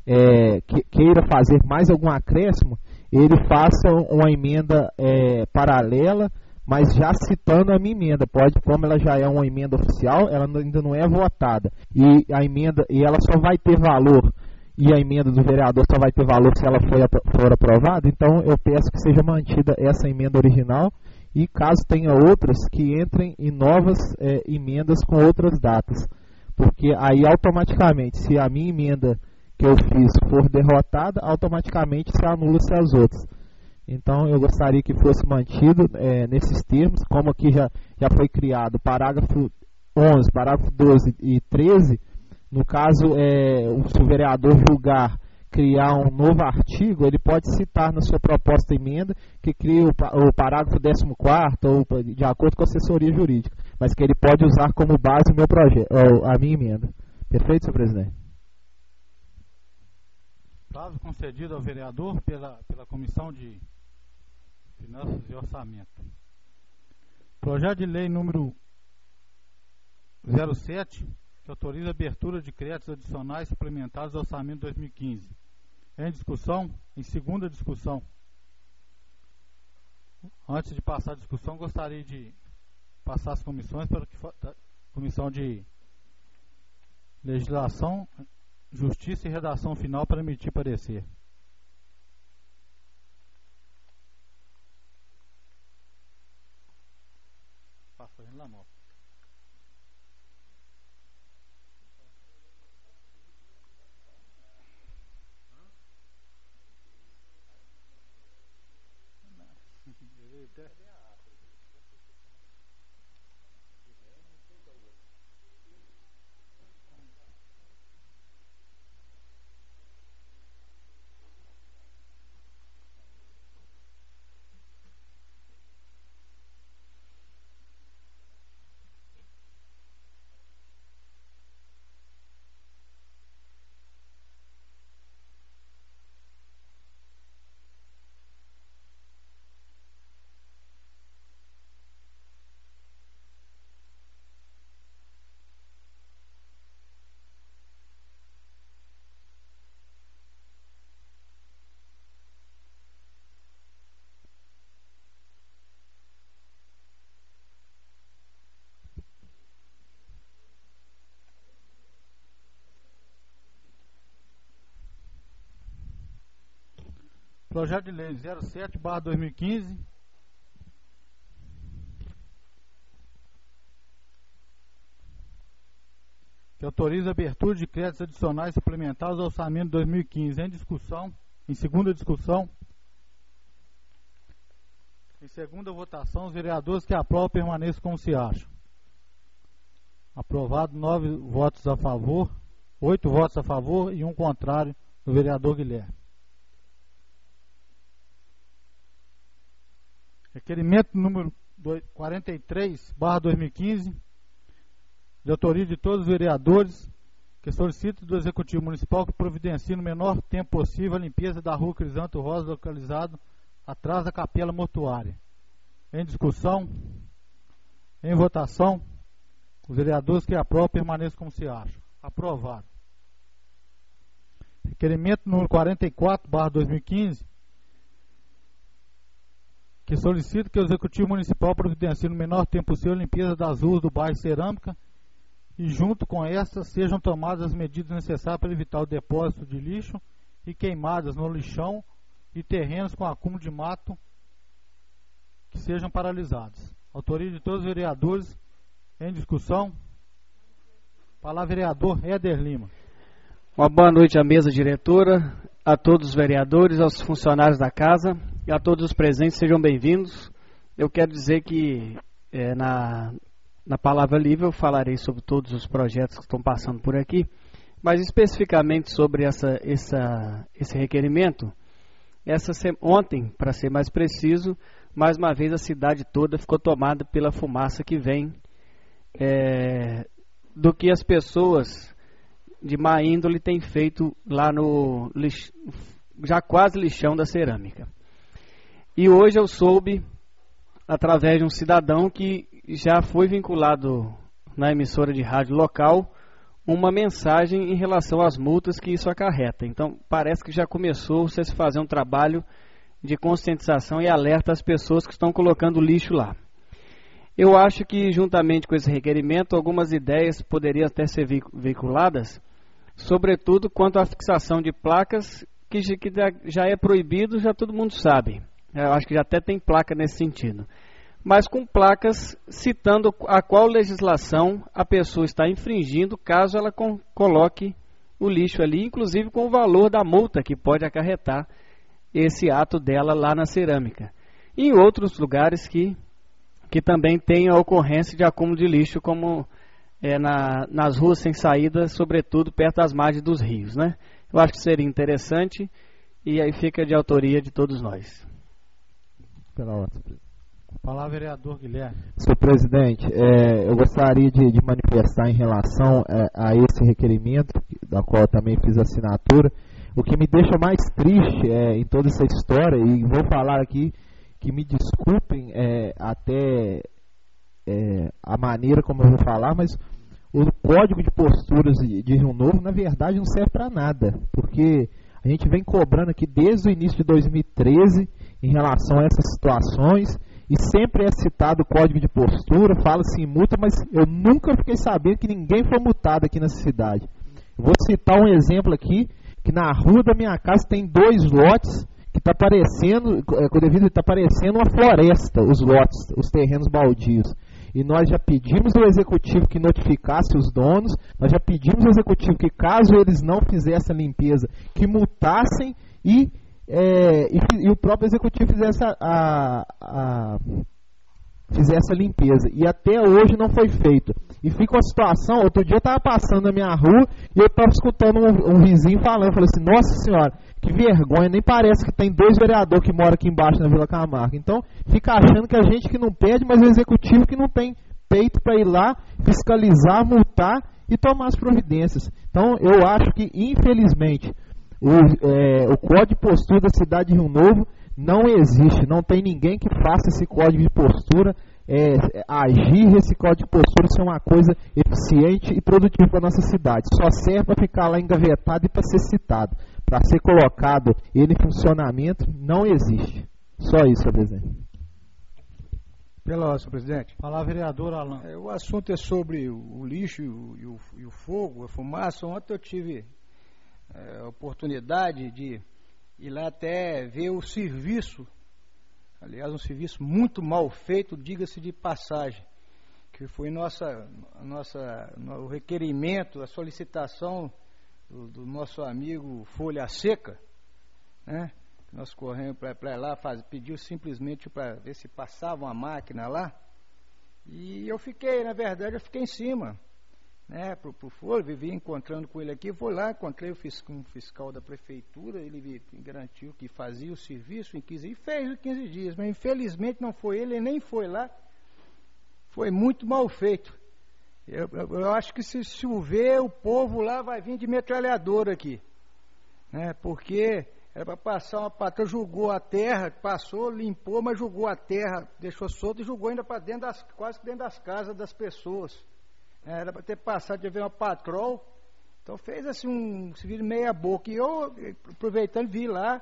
é, que, queira fazer mais algum acréscimo, ele faça uma emenda é, paralela, mas já citando a minha emenda. Pode, como ela já é uma emenda oficial, ela ainda não é votada, e a emenda, e ela só vai ter valor, e a emenda do vereador só vai ter valor se ela for, for aprovada. Então eu peço que seja mantida essa emenda original, e caso tenha outras, que entrem em novas é, emendas com outras datas, porque aí automaticamente, se a minha emenda que eu fiz for derrotada, automaticamente se anula-se as outras. Então eu gostaria que fosse mantido é, nesses termos, como aqui já, já foi criado parágrafo onze, parágrafo doze e treze. No caso, é, se o vereador julgar criar um novo artigo, ele pode citar na sua proposta de emenda que cria o, o parágrafo décimo quarto, ou de acordo com a assessoria jurídica, mas que ele pode usar como base o meu projeto, a minha emenda. Perfeito, senhor presidente? Prazo concedido ao vereador pela, pela Comissão de Finanças e Orçamento. Projeto de lei número zero sete, que autoriza a abertura de créditos adicionais suplementares ao orçamento dois mil e quinze. Em discussão, em segunda discussão. Antes de passar a discussão, gostaria de passar as comissões para que a Comissão de Legislação, Justiça e Redação Final para emitir parecer. Passa a lá, moto. Projeto de lei zero sete barra dois mil e quinze, que autoriza a abertura de créditos adicionais suplementares ao orçamento dois mil e quinze. Em discussão, em segunda discussão, em segunda votação, os vereadores que aprovam permaneçam como se acham. Aprovado, nove votos a favor, oito votos a favor e um contrário do vereador Guilherme. Requerimento número quarenta e três barra dois mil e quinze, de autoria de todos os vereadores, que solicita do Executivo Municipal que providencie no menor tempo possível a limpeza da rua Crisanto Rosa, localizado atrás da capela mortuária. Em discussão, em votação, os vereadores que aprovam permaneçam como se acham. Aprovado. Requerimento número quarenta e quatro barra dois mil e quinze, que solicita que o Executivo Municipal providencie no menor tempo possível a limpeza das ruas do bairro Cerâmica e, junto com estas, sejam tomadas as medidas necessárias para evitar o depósito de lixo e queimadas no lixão e terrenos com acúmulo de mato que sejam paralisados. Autoria de todos os vereadores. Em discussão. Palavra vereador Éder Lima. Uma boa noite à mesa diretora, a todos os vereadores, aos funcionários da casa e a todos os presentes, sejam bem-vindos. Eu quero dizer que é, na, na palavra livre eu falarei sobre todos os projetos que estão passando por aqui, mas especificamente sobre essa, essa, esse requerimento. Essa, ontem, para ser mais preciso, mais uma vez a cidade toda ficou tomada pela fumaça que vem é, do que as pessoas de má índole têm feito lá no lix, já quase lixão da cerâmica. E hoje eu soube, através de um cidadão que já foi vinculado na emissora de rádio local, uma mensagem em relação às multas que isso acarreta. Então parece que já começou a se fazer um trabalho de conscientização e alerta às pessoas que estão colocando lixo lá. Eu acho que, juntamente com esse requerimento, algumas ideias poderiam até ser veiculadas, sobretudo quanto à fixação de placas, que já é proibido, já todo mundo sabe. Eu acho que já até tem placa nesse sentido. Mas com placas citando a qual legislação a pessoa está infringindo, caso ela coloque o lixo ali, inclusive com o valor da multa que pode acarretar esse ato dela lá na cerâmica. E em outros lugares que, que também tem a ocorrência de acúmulo de lixo, como é, na, nas ruas sem saída, sobretudo perto das margens dos rios, né? Eu acho que seria interessante e aí fica de autoria de todos nós. Pela ordem. Palavra, vereador Guilherme. Senhor presidente, é, eu gostaria de, de manifestar em relação é, a esse requerimento, da qual eu também fiz assinatura. O que me deixa mais triste é, em toda essa história, e vou falar aqui, que me desculpem é, até é, a maneira como eu vou falar, mas o código de posturas de, de Rio Novo, na verdade, não serve para nada, porque a gente vem cobrando aqui desde o início de dois mil e treze em relação a essas situações, e sempre é citado o código de postura, fala-se em multa, mas eu nunca fiquei sabendo que ninguém foi multado aqui nessa cidade. Eu vou citar um exemplo aqui, que na rua da minha casa tem dois lotes, que está parecendo, devido está parecendo uma floresta, os lotes, os terrenos baldios. E nós já pedimos ao executivo que notificasse os donos, nós já pedimos ao executivo que, caso eles não fizessem a limpeza, que multassem e É, e, e o próprio executivo fizesse a, a, a, fizesse a limpeza. E até hoje não foi feito. E fica uma situação, outro dia eu estava passando na minha rua e eu estava escutando um, um vizinho falando, eu falei assim, nossa senhora, que vergonha, nem parece que tem dois vereadores que moram aqui embaixo na Vila Camargo. Então fica achando que a gente que não pede, mas o executivo que não tem peito para ir lá, fiscalizar, multar e tomar as providências. Então eu acho que, infelizmente, O, é, o código de postura da cidade de Rio Novo não existe, não tem ninguém que faça esse código de postura, é, agir esse código de postura ser uma coisa eficiente e produtiva para a nossa cidade. Só serve para ficar lá engavetado e para ser citado. Para ser colocado ele em funcionamento, não existe. Só isso, senhor presidente. Pela ordem, senhor presidente. Palavra, vereador Alan. É, o assunto é sobre o, o lixo e o, e, o, e o fogo, a fumaça. Ontem eu tive É, a oportunidade de ir lá até ver o serviço, aliás, um serviço muito mal feito, diga-se de passagem, que foi nossa, nossa, o requerimento, a solicitação do, do nosso amigo Folha Seca, né? Nós corremos para lá, faz, pediu simplesmente para ver se passava uma máquina lá, e eu fiquei, na verdade, eu fiquei em cima, né, pro, pro Folha, vivi encontrando com ele aqui, fui lá, encontrei o fis, um fiscal da prefeitura, ele me garantiu que fazia o serviço em quinze dias, e fez os quinze dias, mas infelizmente não foi ele, ele nem foi lá, foi muito mal feito. Eu, eu, eu acho que se chover, o povo lá vai vir de metralhadora aqui, né, porque era para passar uma patrulha, jogou a terra, passou, limpou, mas jogou a terra, deixou solto e jogou ainda para dentro das, quase dentro das casas das pessoas. Era para ter passado de ver uma patrol, então fez assim um serviço meia boca. E eu, aproveitando, vi lá,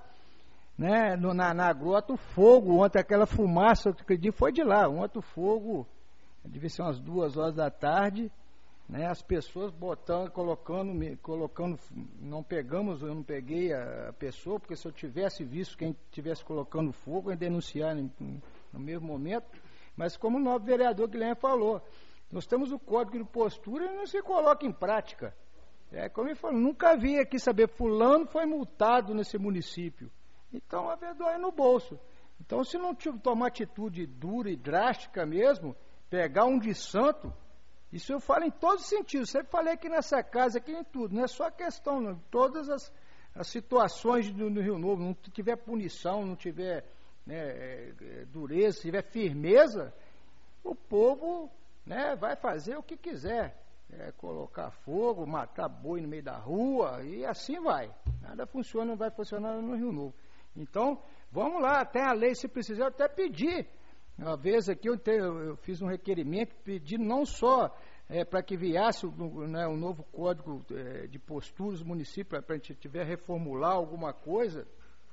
né, no, na, na grota o fogo, ontem aquela fumaça, eu acredito, foi de lá. Ontem o fogo, devia ser umas duas horas da tarde, né, as pessoas botando, colocando, colocando, não pegamos, eu não peguei a, a pessoa, porque se eu tivesse visto quem estivesse colocando fogo, eu ia denunciar no, no mesmo momento. Mas como o novo vereador Guilherme falou, nós temos o código de postura e não se coloca em prática. É, como ele falou, nunca vi aqui saber, fulano foi multado nesse município. Então a vergonha é no bolso. Então se não tomar atitude dura e drástica mesmo, pegar um de santo, isso eu falo em todos os sentidos. Sempre falei aqui nessa casa, aqui em tudo, não é só questão, não. Todas as, as situações do, do Rio Novo, não tiver punição, não tiver, né, é, dureza, se tiver firmeza, o povo, né, vai fazer o que quiser, é, colocar fogo, matar boi no meio da rua, e assim vai. Nada funciona, não vai funcionar no Rio Novo. Então, vamos lá, até a lei, se precisar, eu até pedir. Uma vez aqui eu, tenho, eu fiz um requerimento, pedi não só é, para que viesse o, né, um novo código é, de posturas do município, para a gente tiver reformular alguma coisa,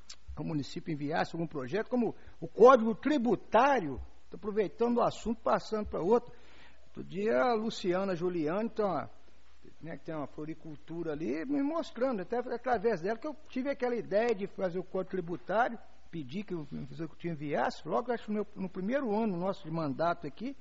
o município enviasse algum projeto, como o código tributário, estou aproveitando o assunto, passando para outro. Outro dia a Luciana Juliane, então, né, que tem uma floricultura ali, me mostrando, até através dela, que eu tive aquela ideia de fazer o código tributário, pedi que o executivo enviasse, logo acho no, no primeiro ano nosso de mandato aqui,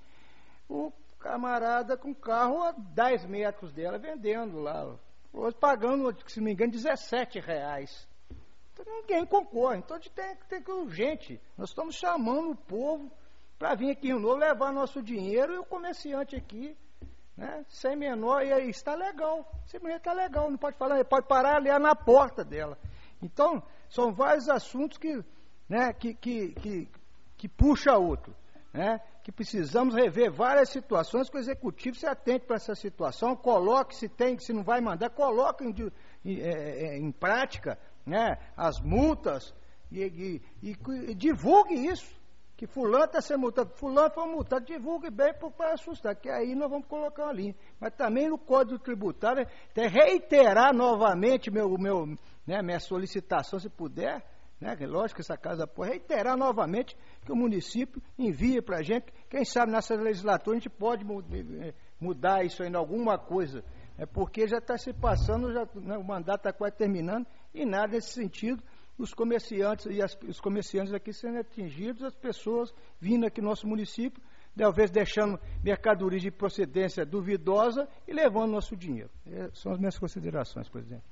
o camarada com carro a dez metros dela vendendo lá, hoje pagando, se não me engano, dezessete reais. ninguém concorre. Então a gente tem, tem que urgente. Nós estamos chamando o povo para vir aqui em Novo, levar nosso dinheiro e o comerciante aqui, né, sem menor, e aí está legal. Simplesmente está legal, não pode falar, pode parar ali na porta dela. Então, são vários assuntos que, né, que, que, que, que puxa outro. Né, que precisamos rever várias situações, que o executivo se atente para essa situação, coloque, se tem, se não vai mandar, coloque em, em, em prática, né, as multas e, e, e, e divulgue isso, que fulano está sendo multado, fulano foi multado, divulgue bem para assustar, que aí nós vamos colocar uma linha. Mas também no Código Tributário, até reiterar novamente meu, meu, né, minha solicitação, se puder, né, lógico que essa casa pode reiterar novamente que o município envia para a gente, quem sabe nessa legislatura a gente pode mudar isso ainda, alguma coisa, é porque já está se passando, já, né, o mandato está quase terminando, e nada nesse sentido, os comerciantes e as, os comerciantes aqui sendo atingidos, as pessoas vindo aqui no nosso município, talvez deixando mercadorias de procedência duvidosa e levando nosso dinheiro. É, são as minhas considerações, presidente.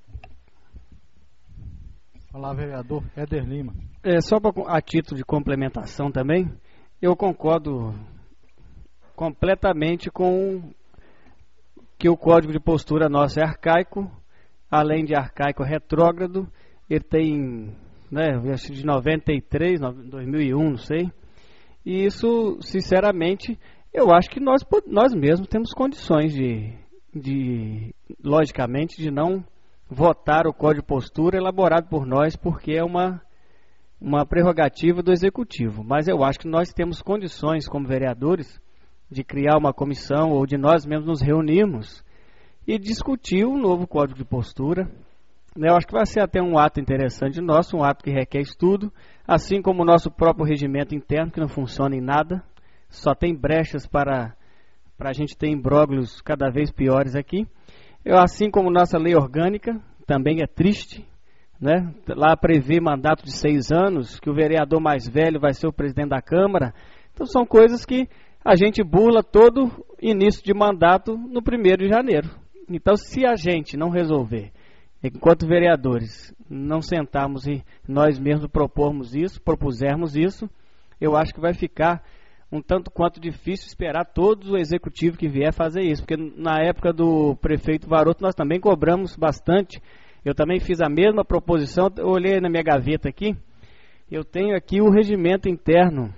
Olá, vereador Éder Lima. É, só pra, a título de complementação também, eu concordo completamente com que o código de postura nosso é arcaico, além de arcaico, retrógrado. Ele tem, né, acho de noventa e três, dois mil e um, não sei. E isso, sinceramente, eu acho que nós, nós mesmos temos condições de, de, logicamente, de não votar o código de postura elaborado por nós, porque é uma, uma prerrogativa do executivo. Mas eu acho que nós temos condições, como vereadores, de criar uma comissão ou de nós mesmos nos reunirmos e discutir o novo código de postura. Eu acho que vai ser até um ato interessante nosso, um ato que requer estudo, assim como o nosso próprio regimento interno, que não funciona em nada, só tem brechas para, para a gente ter imbróglios cada vez piores aqui. Eu, assim como nossa lei orgânica, também é triste, né? Lá prevê mandato de seis anos, que o vereador mais velho vai ser o presidente da Câmara. Então são coisas que a gente burla todo início de mandato no primeiro de janeiro. Então, se a gente não resolver, enquanto vereadores, não sentarmos e nós mesmos propormos isso, propusermos isso, eu acho que vai ficar um tanto quanto difícil esperar todo o executivo que vier fazer isso, porque na época do prefeito Varoto nós também cobramos bastante. Eu também fiz a mesma proposição, eu olhei na minha gaveta aqui, eu tenho aqui o regimento interno.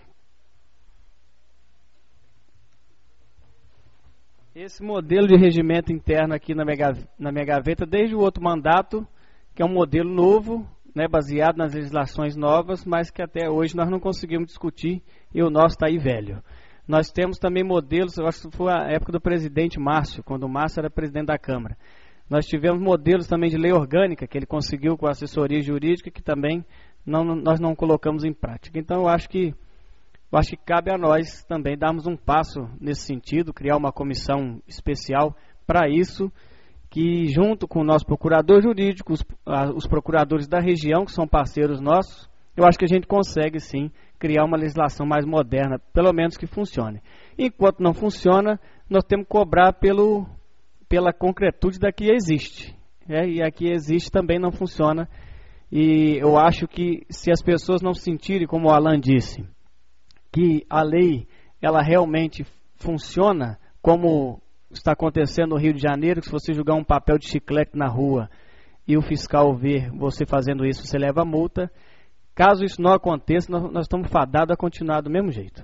Esse modelo de regimento interno aqui na minha, na minha gaveta, desde o outro mandato, que é um modelo novo, né, baseado nas legislações novas, mas que até hoje nós não conseguimos discutir e o nosso está aí velho. Nós temos também modelos, eu acho que foi a época do presidente Márcio, quando o Márcio era presidente da Câmara. Nós tivemos modelos também de lei orgânica, que ele conseguiu com a assessoria jurídica, que também não, nós não colocamos em prática. Então eu acho que Eu acho que cabe a nós também darmos um passo nesse sentido, criar uma comissão especial para isso, que junto com o nosso procurador jurídico, os, os procuradores da região, que são parceiros nossos, eu acho que a gente consegue sim criar uma legislação mais moderna, pelo menos que funcione. Enquanto não funciona, nós temos que cobrar pelo, pela concretude da que existe. É, e a que existe também não funciona. E eu acho que se as pessoas não se sentirem, como o Alan disse, que a lei ela realmente funciona, como está acontecendo no Rio de Janeiro, que se você jogar um papel de chiclete na rua e o fiscal ver você fazendo isso, você leva multa. Caso isso não aconteça, nós, nós estamos fadados a continuar do mesmo jeito.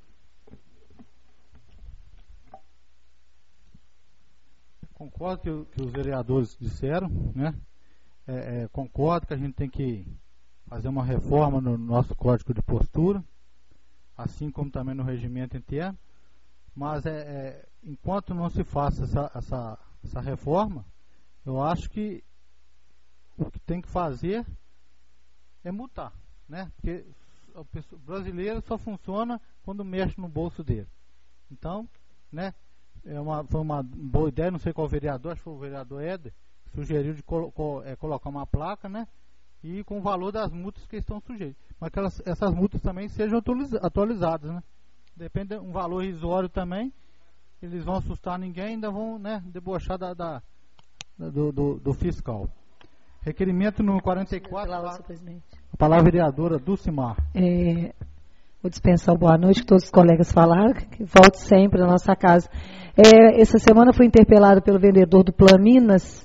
Concordo que, que os vereadores disseram, né? É, é, concordo que a gente tem que fazer uma reforma no nosso código de postura, assim como também no regimento interno, mas é, é, enquanto não se faça essa, essa, essa reforma, eu acho que o que tem que fazer é multar, né? Porque o brasileiro só funciona quando mexe no bolso dele. Então, né, é uma, foi uma boa ideia, não sei qual vereador, acho que foi o vereador Éder, sugeriu de colo, colo, é, colocar uma placa, né? E com o valor das multas que estão sujeitos. Mas que elas, essas multas também sejam atualizadas, né? Depende de um valor irrisório também, eles vão assustar ninguém, ainda vão, né, debochar da, da, do, do, do fiscal. Requerimento número quarenta e quatro. Palavra, senhor presidente. A palavra vereadora Dulcimar. É, vou dispensar o boa noite que todos os colegas falaram, que volte sempre na nossa casa. É, essa semana fui interpelado pelo vendedor do Plan Minas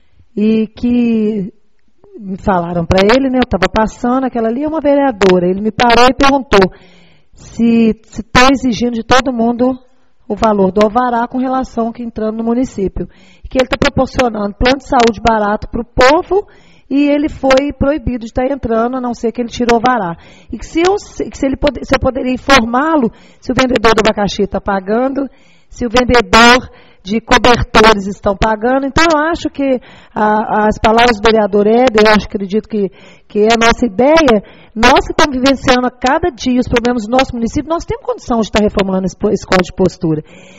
e que me falaram para ele, né, eu estava passando, aquela ali é uma vereadora, ele me parou e perguntou se está exigindo de todo mundo o valor do alvará com relação ao que entrando no município. Que ele está proporcionando plano de saúde barato para o povo e ele foi proibido de estar entrando, a não ser que ele tirou o alvará. E que se eu, que se ele pode, se eu poderia informá-lo se o vendedor do abacaxi está pagando, se o vendedor de cobertores estão pagando. Então, eu acho que a, as palavras do vereador Éder, eu acho, acredito que, que é a nossa ideia, nós que estamos vivenciando a cada dia os problemas do nosso município, nós temos condição de estar reformulando esse, esse código de postura.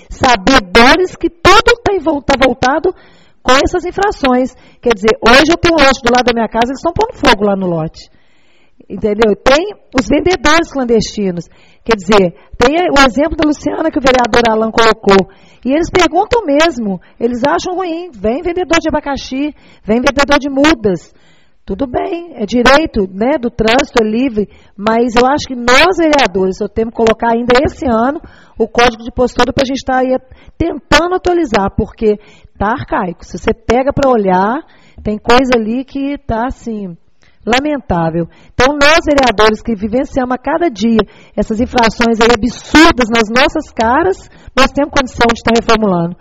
Sabedores que tudo está tá voltado com essas infrações. Quer dizer, hoje eu tenho um lote do lado da minha casa, eles estão pondo fogo lá no lote. Entendeu? Tem os vendedores clandestinos. Quer dizer, tem o exemplo da Luciana que o vereador Alan colocou. E eles perguntam mesmo, eles acham ruim. Vem vendedor de abacaxi, vem vendedor de mudas. Tudo bem, é direito, né, do trânsito, é livre, mas eu acho que nós, vereadores, eu temos que colocar ainda esse ano o código de postura para a gente estar aí tentando atualizar, porque está arcaico. Se você pega para olhar, tem coisa ali que está assim, lamentável. Então, nós, vereadores, que vivenciamos a cada dia essas infrações aí absurdas nas nossas caras, nós temos condição de estar reformulando.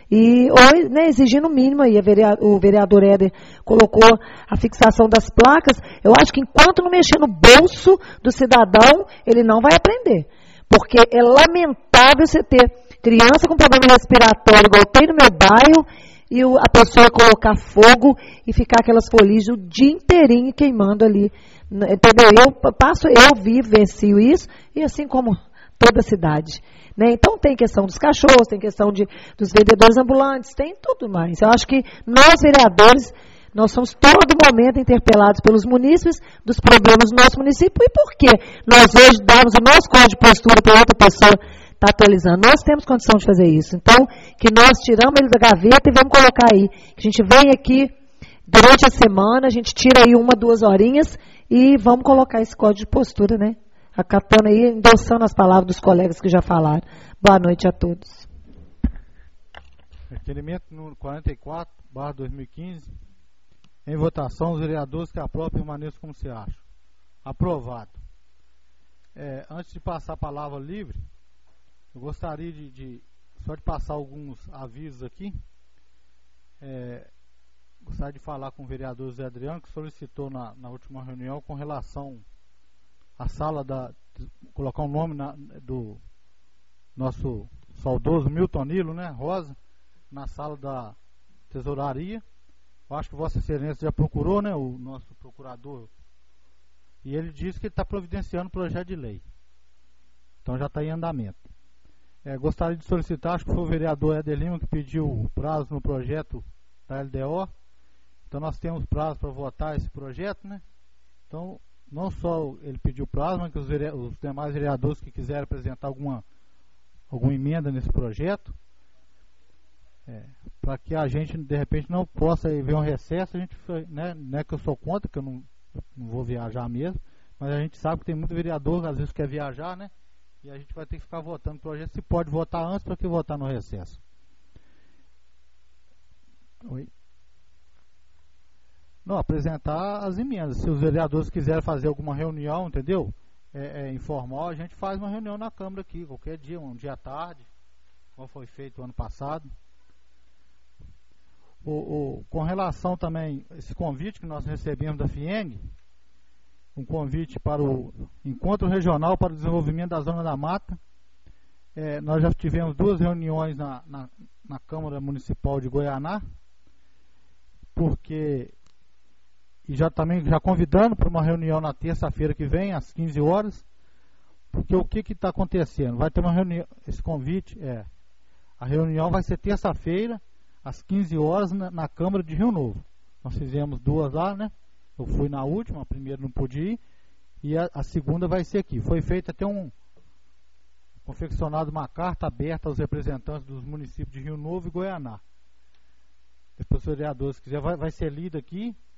E ou, né, exigindo o mínimo aí, a vereador, o vereador Éder colocou a fixação das placas. Eu acho que enquanto não mexer no bolso do cidadão, ele não vai aprender. Porque é lamentável você ter criança com problema respiratório, igual tem no meu bairro, e o, a pessoa colocar fogo e ficar aquelas folias o dia inteirinho queimando ali. Entendeu? Eu passo, eu vivo, vencio isso, e assim como toda a cidade. Né? Então tem questão dos cachorros, tem questão de, dos vendedores ambulantes, tem tudo mais. Eu acho que nós, vereadores, nós somos todo momento interpelados pelos munícipes dos problemas do nosso município. E por que nós hoje damos o nosso código de postura para outra pessoa estar atualizando? Nós temos condição de fazer isso. Então, que nós tiramos ele da gaveta e vamos colocar aí. Que a gente vem aqui durante a semana, a gente tira aí uma, duas horinhas e vamos colocar esse código de postura, né? Acatando aí, endossando as palavras dos colegas que já falaram. Boa noite a todos. Requerimento número quarenta e quatro, barra dois mil e quinze. Em votação, os vereadores que aprovam permaneçam como se acham. Aprovado. É, antes de passar a palavra livre, eu gostaria de, de só de passar alguns avisos aqui. É, gostaria de falar com o vereador Zé Adriano, que solicitou na, na última reunião com relação a sala da, colocar o um nome na, do nosso saudoso Milton Nilo, né, Rosa, na sala da tesouraria. Eu acho que Vossa Excelência já procurou, né, o nosso procurador, e ele disse que ele está providenciando o projeto de lei. Então já está em andamento. É, gostaria de solicitar, acho que foi o vereador Éder Lima que pediu o prazo no projeto da L D O. Então nós temos prazo para votar esse projeto, né? Então, não só ele pediu prazo, mas que os, os demais vereadores que quiserem apresentar alguma, alguma emenda nesse projeto, é, para que a gente, de repente, não possa ver um recesso. A gente, né, não é que eu sou contra, que eu não, eu não vou viajar mesmo, mas a gente sabe que tem muito vereador que às vezes quer viajar, né? E a gente vai ter que ficar votando o projeto. Se pode votar antes, para que votar no recesso? Oi? Não, apresentar as emendas. Se os vereadores quiserem fazer alguma reunião, entendeu? É, é, informal, a gente faz uma reunião na Câmara aqui, qualquer dia, um dia à tarde, como foi feito ano passado. O, o, com relação também a esse convite que nós recebemos da FIENG, um convite para o Encontro Regional para o Desenvolvimento da Zona da Mata. É, nós já tivemos duas reuniões na, na, na Câmara Municipal de Goianá, porque... E já também já convidando para uma reunião na terça-feira que vem, às quinze horas, porque o que está acontecendo? Vai ter uma reunião, esse convite é, a reunião vai ser terça-feira, às quinze horas, na, na Câmara de Rio Novo. Nós fizemos duas lá, né? Eu fui na última, a primeira não pude ir, e a, a segunda vai ser aqui. Foi feita até um, confeccionado uma carta aberta aos representantes dos municípios de Rio Novo e Goianá. Depois, se os vereadores quiserem, vai, vai ser lido aqui.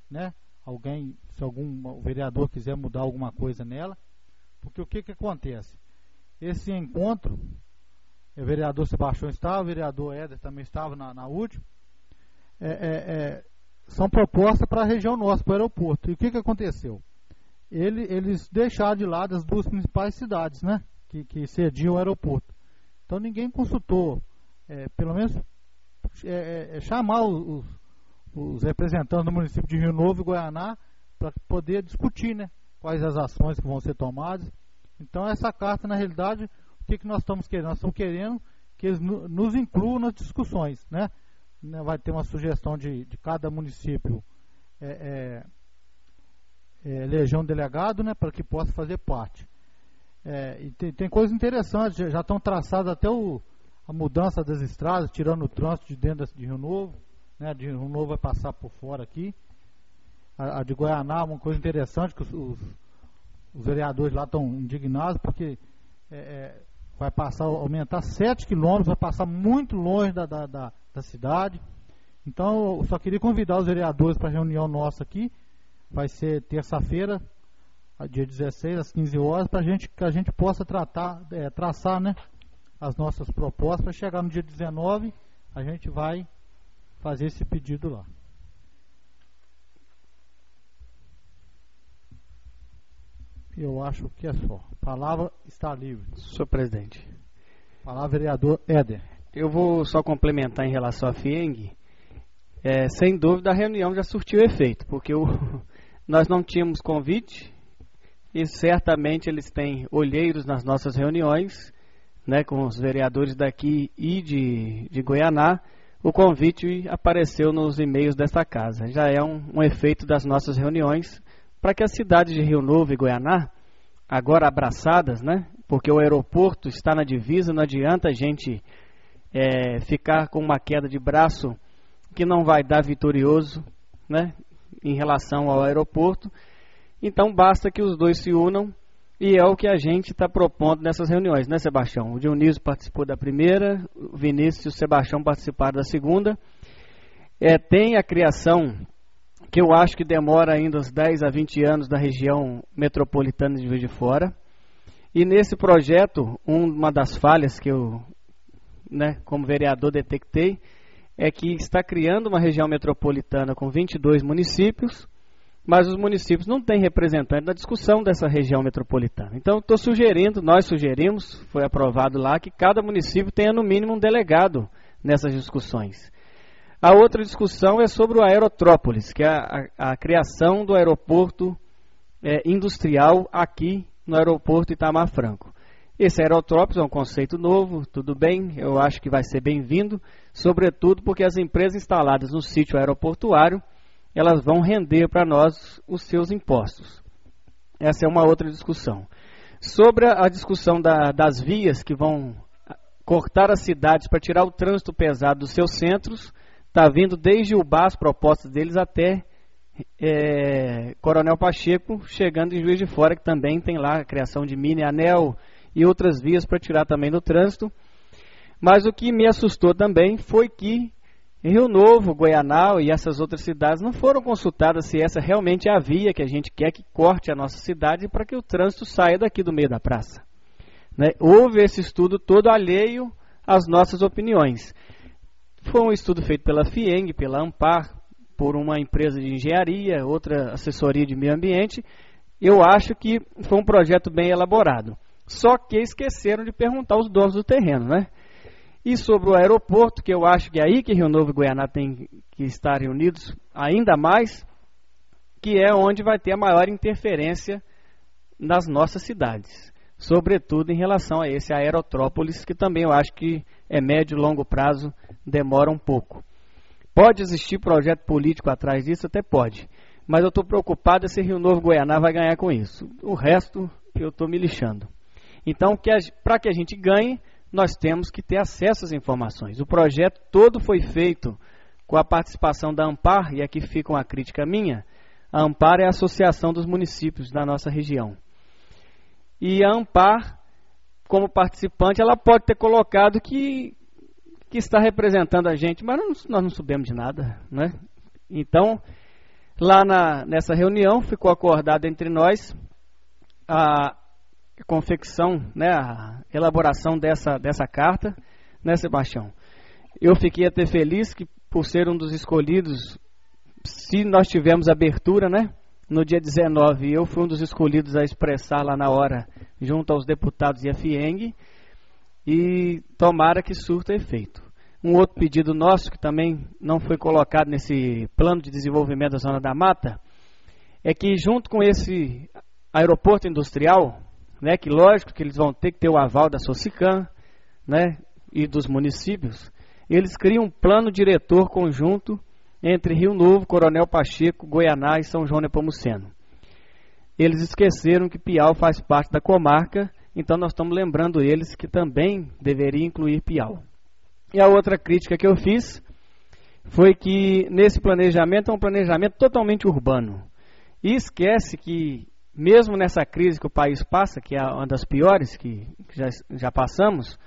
né? Alguém, se algum vereador quiser mudar alguma coisa nela, porque o que que acontece? Esse encontro, o vereador Sebastião estava, o vereador Éder também estava na, na última, é, é, é, são propostas para a região nossa, para o aeroporto. E o que que aconteceu? Ele, eles deixaram de lado as duas principais cidades, né? Que, que cediam o aeroporto. Então ninguém consultou, é, pelo menos é, é, chamar os, os representantes do município de Rio Novo e Goianá para poder discutir, né, quais as ações que vão ser tomadas. Então essa carta, na realidade, o que, que nós estamos querendo? Nós estamos querendo que eles no, nos incluam nas discussões, né? Vai ter uma sugestão de, de cada município é, é, é, eleger um delegado, né, para que possa fazer parte. É, e tem, tem coisas interessantes, já, já estão traçadas até o, a mudança das estradas, tirando o trânsito de dentro de Rio Novo, né, de Rio Novo vai passar por fora aqui. A, a de Goianá, uma coisa interessante, que os, os, os vereadores lá estão indignados, porque é, é, vai passar, aumentar sete quilômetros, vai passar muito longe da, da, da, da cidade. Então, eu só queria convidar os vereadores para a reunião nossa aqui, vai ser terça-feira, dia dezesseis, às quinze horas, para gente, que a gente possa tratar, é, traçar, né, as nossas propostas, para chegar no dia dezenove, a gente vai fazer esse pedido lá. Eu acho que é só. A palavra está livre. Senhor presidente. Palavra vereador Éder. Eu vou só complementar em relação à FIENG. É, sem dúvida a reunião já surtiu efeito, porque o, nós não tínhamos convite e certamente eles têm olheiros nas nossas reuniões, né, com os vereadores daqui e de, de Goianá. O convite apareceu nos e-mails desta casa. Já é um, um efeito das nossas reuniões para que as cidades de Rio Novo e Goianá, agora abraçadas, né, porque o aeroporto está na divisa, não adianta a gente é, ficar com uma queda de braço que não vai dar vitorioso, né, em relação ao aeroporto. Então basta que os dois se unam e é o que a gente está propondo nessas reuniões, né, Sebastião? O Dionísio participou da primeira, o Vinícius e o Sebastião participaram da segunda. É, tem a criação, que eu acho que demora ainda uns dez a vinte anos, da região metropolitana de Juiz de Fora. E nesse projeto, uma das falhas que eu, né, como vereador, detectei, é que está criando uma região metropolitana com vinte e dois municípios, mas os municípios não têm representante na discussão dessa região metropolitana. Então, estou sugerindo, nós sugerimos, foi aprovado lá, que cada município tenha no mínimo um delegado nessas discussões. A outra discussão é sobre o Aerotrópolis, que é a, a, a criação do aeroporto é, industrial aqui no aeroporto Itamar Franco. Esse Aerotrópolis é um conceito novo, tudo bem, eu acho que vai ser bem-vindo, sobretudo porque as empresas instaladas no sítio aeroportuário, elas vão render para nós os seus impostos. Essa é uma outra discussão. Sobre a, a discussão da, das vias que vão cortar as cidades para tirar o trânsito pesado dos seus centros, está vindo desde o B A, as propostas deles, até é, Coronel Pacheco, chegando em Juiz de Fora, que também tem lá a criação de mini anel e outras vias para tirar também do trânsito. Mas o que me assustou também foi que Rio Novo, Goianá e essas outras cidades não foram consultadas se essa realmente é a via que a gente quer que corte a nossa cidade para que o trânsito saia daqui do meio da praça. Né? Houve esse estudo todo alheio às nossas opiniões. Foi um estudo feito pela FIENG, pela AMPAR, por uma empresa de engenharia, outra assessoria de meio ambiente. Eu acho que foi um projeto bem elaborado. Só que esqueceram de perguntar aos donos do terreno, né? E sobre o aeroporto, que eu acho que é aí que Rio Novo e Goianá tem que estar reunidos ainda mais, que é onde vai ter a maior interferência nas nossas cidades. Sobretudo em relação a esse Aerotrópolis, que também eu acho que é médio e longo prazo, demora um pouco. Pode existir projeto político atrás disso? Até pode. Mas eu estou preocupado se Rio Novo e Goianá vai ganhar com isso. O resto eu estou me lixando. Então, para que a gente ganhe, nós temos que ter acesso às informações. O projeto todo foi feito com a participação da AMPAR, e aqui fica uma crítica minha. A AMPAR é a Associação dos Municípios da nossa região. E a AMPAR, como participante, ela pode ter colocado que, que está representando a gente, mas não, nós não sabemos de nada, né? Então, Lá na, nessa reunião ficou acordado entre nós a confecção, né, a elaboração dessa, dessa carta, né, Sebastião? Eu fiquei até feliz que, por ser um dos escolhidos, se nós tivermos abertura, né, no dia dezenove, eu fui um dos escolhidos a expressar lá na hora, junto aos deputados e a FIENG, e tomara que surta efeito. Um outro pedido nosso, que também não foi colocado nesse plano de desenvolvimento da Zona da Mata, é que junto com esse aeroporto industrial, né, que lógico que eles vão ter que ter o aval da Socicam, né, e dos municípios, eles criam um plano diretor conjunto entre Rio Novo, Coronel Pacheco, Goianá e São João Nepomuceno. Eles esqueceram que Piau faz parte da comarca, então nós estamos lembrando eles que também deveria incluir Piau. E a outra crítica que eu fiz foi que nesse planejamento é um planejamento totalmente urbano. E esquece que, mesmo nessa crise que o país passa, que é uma das piores que, que já, já passamos,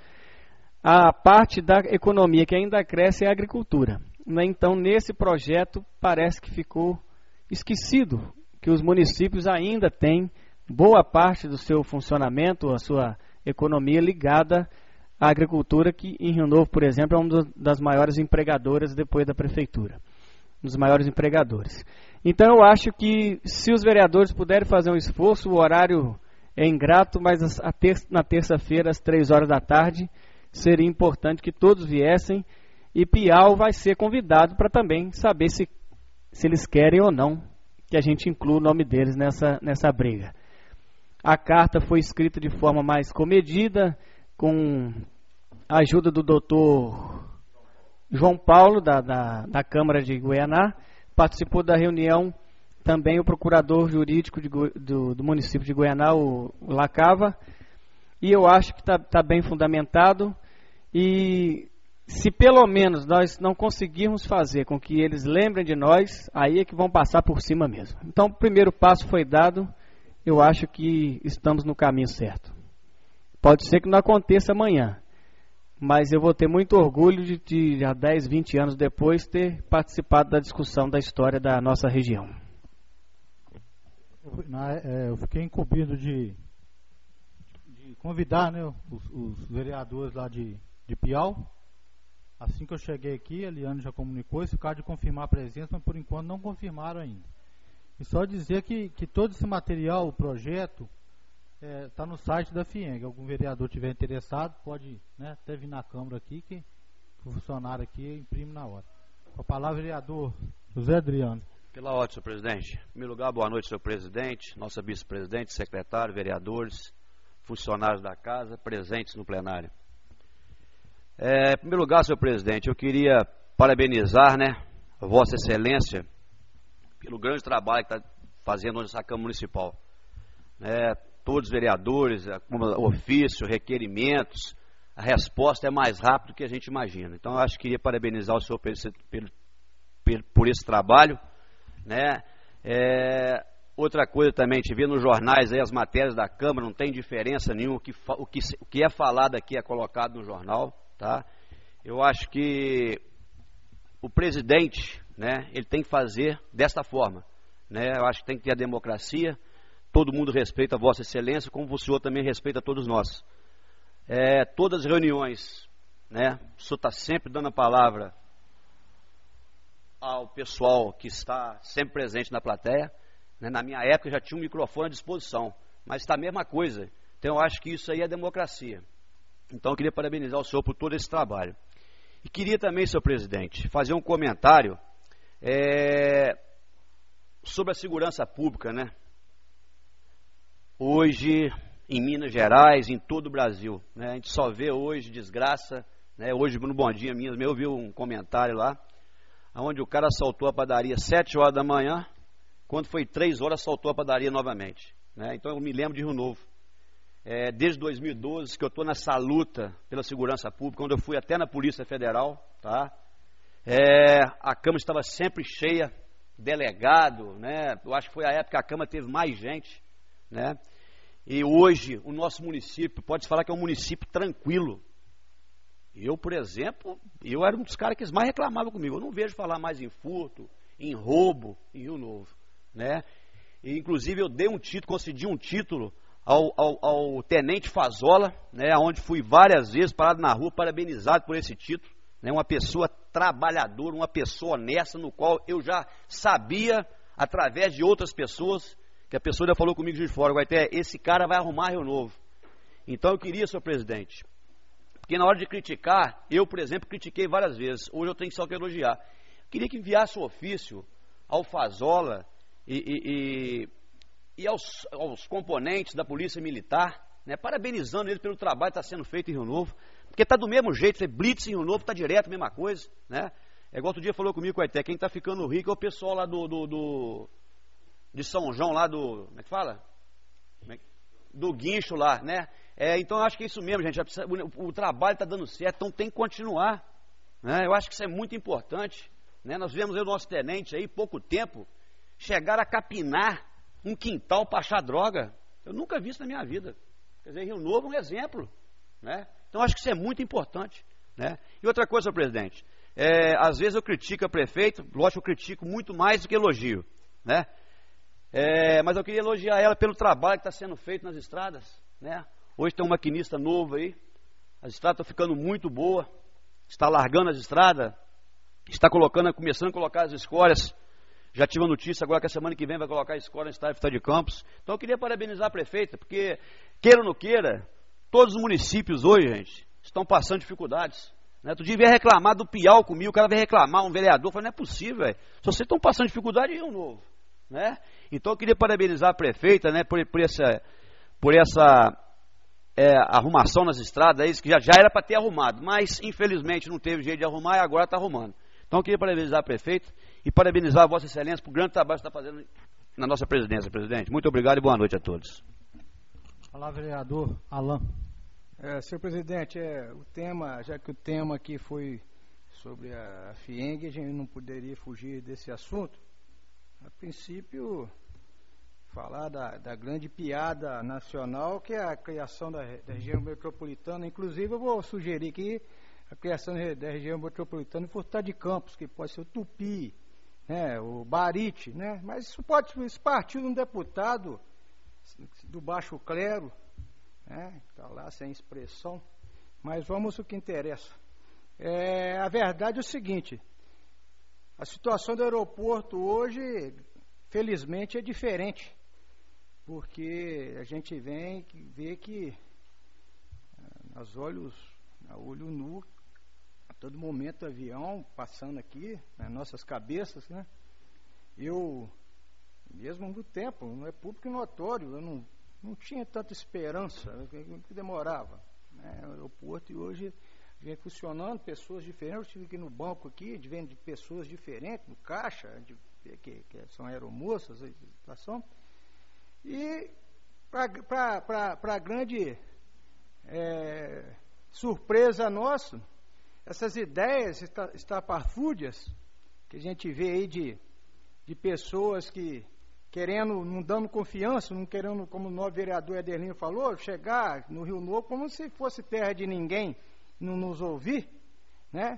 a parte da economia que ainda cresce é a agricultura. Então, nesse projeto, parece que ficou esquecido que os municípios ainda têm boa parte do seu funcionamento, a sua economia ligada à agricultura, que em Rio Novo, por exemplo, é uma das maiores empregadoras depois da prefeitura, um dos maiores empregadores. Então eu acho que se os vereadores puderem fazer um esforço, o horário é ingrato, mas a ter- na terça-feira, às três horas da tarde, seria importante que todos viessem, e Piau vai ser convidado para também saber se, se eles querem ou não que a gente inclua o nome deles nessa, nessa briga. A carta foi escrita de forma mais comedida, com a ajuda do doutor João Paulo, da, da, da Câmara de Goianá. Participou da reunião também o procurador jurídico de, do, do município de Goianá, o, o Lacava, e eu acho que está tá bem fundamentado, e se pelo menos nós não conseguirmos fazer com que eles lembrem de nós, aí é que vão passar por cima mesmo. Então o primeiro passo foi dado, eu acho que estamos no caminho certo. Pode ser que não aconteça amanhã, mas eu vou ter muito orgulho de, de já dez, vinte anos depois, ter participado da discussão da história da nossa região. Eu, na, é, eu fiquei incumbido de, de convidar, né, os, os vereadores lá de, de Piau. Assim que eu cheguei aqui, a Eliane já comunicou, esse caso de confirmar a presença, mas por enquanto não confirmaram ainda. E só dizer que, que todo esse material, o projeto, está é, no site da FIENG. Algum vereador tiver interessado, pode, né, até vir na Câmara aqui, que o funcionário aqui imprime na hora. Com a palavra, vereador José Adriano. Pela ordem, senhor presidente. Em primeiro lugar, boa noite, senhor presidente, nossa vice-presidente, secretário, vereadores, funcionários da casa, presentes no plenário. É, em primeiro lugar, senhor presidente, eu queria parabenizar, né, a Vossa Excelência pelo grande trabalho que está fazendo nessa Câmara Municipal. É, todos os vereadores, ofício, requerimentos, a resposta é mais rápida do que a gente imagina. Então, eu acho que queria parabenizar o senhor por esse, por, por esse trabalho, né? É, outra coisa também, a gente vê nos jornais aí as matérias da Câmara, não tem diferença nenhuma, o que, o que, o que é falado aqui é colocado no jornal, tá? Eu acho que o presidente, né, ele tem que fazer desta forma, né? Eu acho que tem que ter a democracia, todo mundo respeita a Vossa Excelência, como o senhor também respeita todos nós. É, todas as reuniões, né, o senhor está sempre dando a palavra ao pessoal que está sempre presente na plateia, né? Na minha época já tinha um microfone à disposição, mas está a mesma coisa. Então eu acho que isso aí é democracia. Então eu queria parabenizar o senhor por todo esse trabalho. E queria também, senhor presidente, fazer um comentário é, sobre a segurança pública, né? Hoje, em Minas Gerais, em todo o Brasil, né? A gente só vê hoje desgraça, né? Hoje no Bom Dia Minas, eu vi um comentário lá, onde o cara assaltou a padaria às sete horas da manhã, quando foi três horas assaltou a padaria novamente, né? Então eu me lembro de Rio Novo. É, desde dois mil e doze que eu estou nessa luta pela segurança pública, quando eu fui até na Polícia Federal, tá? É, a Câmara estava sempre cheia, delegado, né? Eu acho que foi a época que a Câmara teve mais gente, né? E hoje o nosso município, pode falar que é um município tranquilo. Eu, por exemplo, eu era um dos caras que mais reclamavam comigo. Eu não vejo falar mais em furto, em roubo em Rio Novo, né? E, inclusive eu dei um título, concedi um título ao, ao, ao Tenente Fazola, né? Onde fui várias vezes parado na rua, parabenizado por esse título, né? Uma pessoa trabalhadora, uma pessoa honesta, no qual eu já sabia, através de outras pessoas, que a pessoa já falou comigo de fora, vai ter, esse cara vai arrumar Rio Novo. Então eu queria, senhor presidente, porque na hora de criticar, eu, por exemplo, critiquei várias vezes, hoje eu tenho só que elogiar. Queria que enviasse o ofício ao Fazola e, e, e, e aos, aos componentes da Polícia Militar, né, parabenizando eles pelo trabalho que está sendo feito em Rio Novo, porque está do mesmo jeito, você blitz em Rio Novo, está direto, a mesma coisa, né? É igual outro dia falou comigo, Coité, quem está ficando rico é o pessoal lá do, do, do de São João, lá do, como é que fala? Do guincho lá, né? É, então eu acho que é isso mesmo, gente, o, o trabalho está dando certo, então tem que continuar, né? Eu acho que isso é muito importante, né? Nós vemos aí o nosso tenente aí, pouco tempo, chegar a capinar um quintal para achar droga. Eu nunca vi isso na minha vida. Quer dizer, Rio Novo é um exemplo, né? Então acho que isso é muito importante, né? E outra coisa, senhor presidente, é, às vezes eu critico a prefeita, lógico, eu critico muito mais do que elogio, né? É, mas eu queria elogiar ela pelo trabalho que está sendo feito nas estradas, né? Hoje tem um maquinista novo aí, as estradas estão ficando muito boas, está largando as estradas, está colocando, começando a colocar as escórias. Já tive a notícia agora que a semana que vem vai colocar a escola no estádio de Campos. Então eu queria parabenizar a prefeita, porque, queira ou não queira, todos os municípios hoje, gente, estão passando dificuldades. Né? Tu devia reclamar do Piau comigo, o cara vai reclamar, um vereador, eu falei, não é possível, véio. Se vocês estão passando dificuldade, é um novo. Né? Então eu queria parabenizar a prefeita, né, por, por essa, por essa é, arrumação nas estradas, isso que já, já era para ter arrumado, mas infelizmente não teve jeito de arrumar e agora está arrumando. Então eu queria parabenizar a prefeita e parabenizar a Vossa Excelência por grande trabalho que está fazendo na nossa presidência, presidente. Muito obrigado e boa noite a todos. Olá, vereador Alain. É, senhor presidente, é, o tema, já que o tema aqui foi sobre a FIENG, a gente não poderia fugir desse assunto. A princípio, falar da, da grande piada nacional, que é a criação da, da região metropolitana. Inclusive, eu vou sugerir aqui a criação da região metropolitana em Furtado de Campos, que pode ser o Tupi, né, o Barite, né? Mas isso pode isso partir de um deputado do baixo clero, né, está lá sem expressão. Mas vamos ao que interessa. É, a verdade é o seguinte: a situação do aeroporto hoje, felizmente, é diferente, porque a gente vem ver que, aos olhos, a olho nu, a todo momento avião passando aqui nas nossas cabeças, né? Eu, mesmo no tempo, não é público e notório, eu não, não tinha tanta esperança, que demorava, né? O aeroporto, e hoje vem funcionando, pessoas diferentes. Eu estive aqui no banco aqui, de vendo de pessoas diferentes, no caixa, de, que, que são aeromoças, a situação. E para a grande é, surpresa nossa, essas ideias estapafúrdias que a gente vê aí de, de pessoas que querendo, não dando confiança, não querendo, como o novo vereador Adelino falou, chegar no Rio Novo como se fosse terra de ninguém, não nos ouvir, né?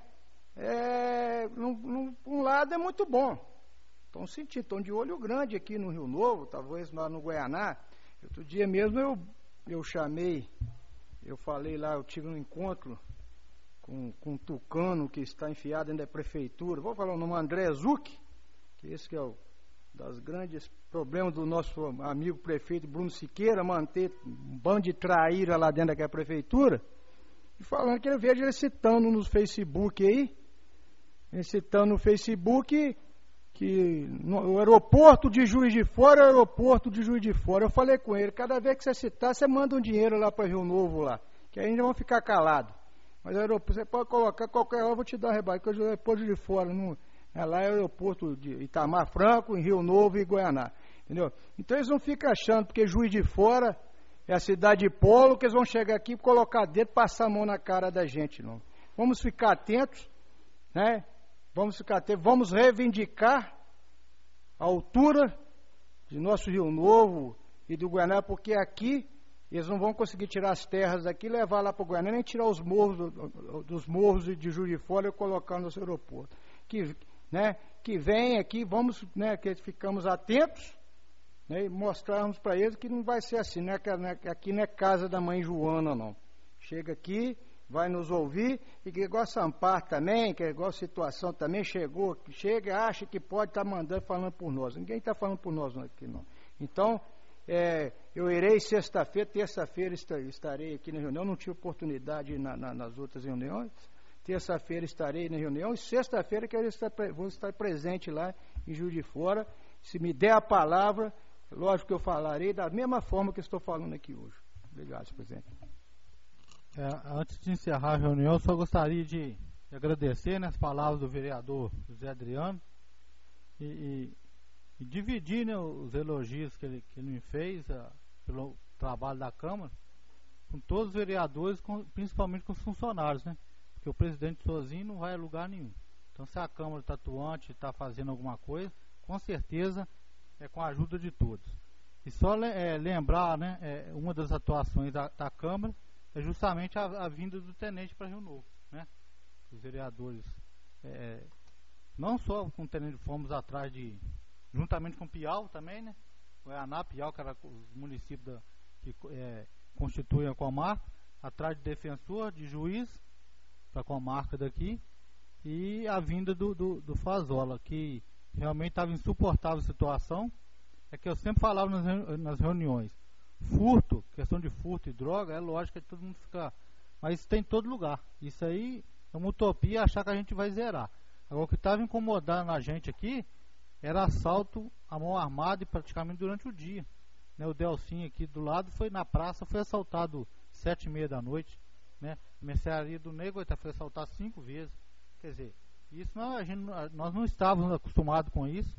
É, num, num, um lado é muito bom. Estão sentindo, estão de olho grande aqui no Rio Novo, talvez lá no Guaianá. Outro dia mesmo eu, eu chamei, eu falei lá, eu tive um encontro com, com um tucano que está enfiado dentro da prefeitura. Vou falar o nome, André Zucchi, que esse que é o das grandes problemas do nosso amigo prefeito Bruno Siqueira, manter um bando de traíra lá dentro daquela prefeitura. E falando que eu vejo ele citando no Facebook aí, ele citando no Facebook que no, o aeroporto de Juiz de Fora é o aeroporto de Juiz de Fora. Eu falei com ele, cada vez que você citar, você manda um dinheiro lá para Rio Novo lá, que aí ainda vão ficar calados. Mas o aeroporto, você pode colocar qualquer hora, eu vou te dar rebate, porque o aeroporto de Fora, não, é lá é o aeroporto de Itamar Franco, em Rio Novo e Guaianá. Entendeu? Então eles não ficam achando, porque Juiz de Fora é a cidade de polo, que eles vão chegar aqui, colocar dedo, passar a mão na cara da gente, não. Vamos ficar atentos, né? Vamos ficar atentos, vamos reivindicar a altura de nosso Rio Novo e do Guaianá, porque aqui eles não vão conseguir tirar as terras daqui, levar lá para o Guaianá, nem tirar os morros do, dos morros de Juiz de Fora e colocar no nosso aeroporto. Que, né? que vêm aqui, vamos, né, que ficamos atentos, né, e mostrarmos para eles que não vai ser assim, né, que, né, aqui não é casa da mãe Joana, não. Chega aqui, vai nos ouvir, e que igual a Sampar também, que é igual a situação também, chegou, chega, acha que pode estar tá mandando, falando por nós. Ninguém está falando por nós aqui, não. Então, é, eu irei sexta-feira, terça-feira estarei aqui na reunião, não tive oportunidade na, na, nas outras reuniões. Terça-feira estarei na reunião e sexta-feira que eu estar, vou estar presente lá em Juiz de Fora. Se me der a palavra, lógico que eu falarei da mesma forma que estou falando aqui hoje. Obrigado, senhor presidente. É, antes de encerrar a reunião, eu só gostaria de agradecer, né, as palavras do vereador José Adriano e, e, e dividir, né, os elogios que ele, que ele me fez a, pelo trabalho da Câmara com todos os vereadores, com, principalmente com os funcionários, né? Porque o presidente sozinho não vai a lugar nenhum. Então, se a Câmara está atuante, está fazendo alguma coisa, com certeza é com a ajuda de todos. E só é, lembrar, né, é, uma das atuações da, da Câmara é justamente a, a vinda do tenente para Rio Novo, né? Os vereadores, é, não só com o tenente, fomos atrás de, juntamente com Piau também, né? Goianá, Piau, que era os municípios da, que é, constituem a comarca, atrás de defensor, de juiz, para a comarca daqui, e a vinda do, do, do Fazola, que realmente estava insuportável a situação. É que eu sempre falava nas, nas reuniões, furto, questão de furto e droga, é lógico que todo mundo fica, mas isso tem em todo lugar. Isso aí é uma utopia achar que a gente vai zerar. Agora, o que estava incomodando a gente aqui era assalto à mão armada e praticamente durante o dia, né? O Delcinho aqui do lado foi na praça, foi assaltado sete e meia da noite, né? A mercearia do Nego foi assaltada cinco vezes. Quer dizer, isso não, a gente, nós não estávamos acostumados com isso.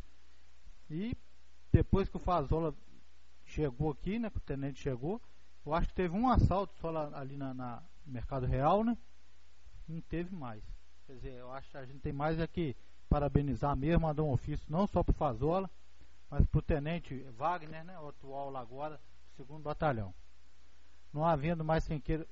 E depois que o Fazola chegou aqui, né, que o tenente chegou, eu acho que teve um assalto só lá, ali na, na Mercado Real, né? Não teve mais. Quer dizer, eu acho que a gente tem mais é que parabenizar mesmo, mandar um ofício não só para o Fazola, mas para o tenente Wagner, né, o atual lá agora, segundo batalhão. Não havendo mais quem queira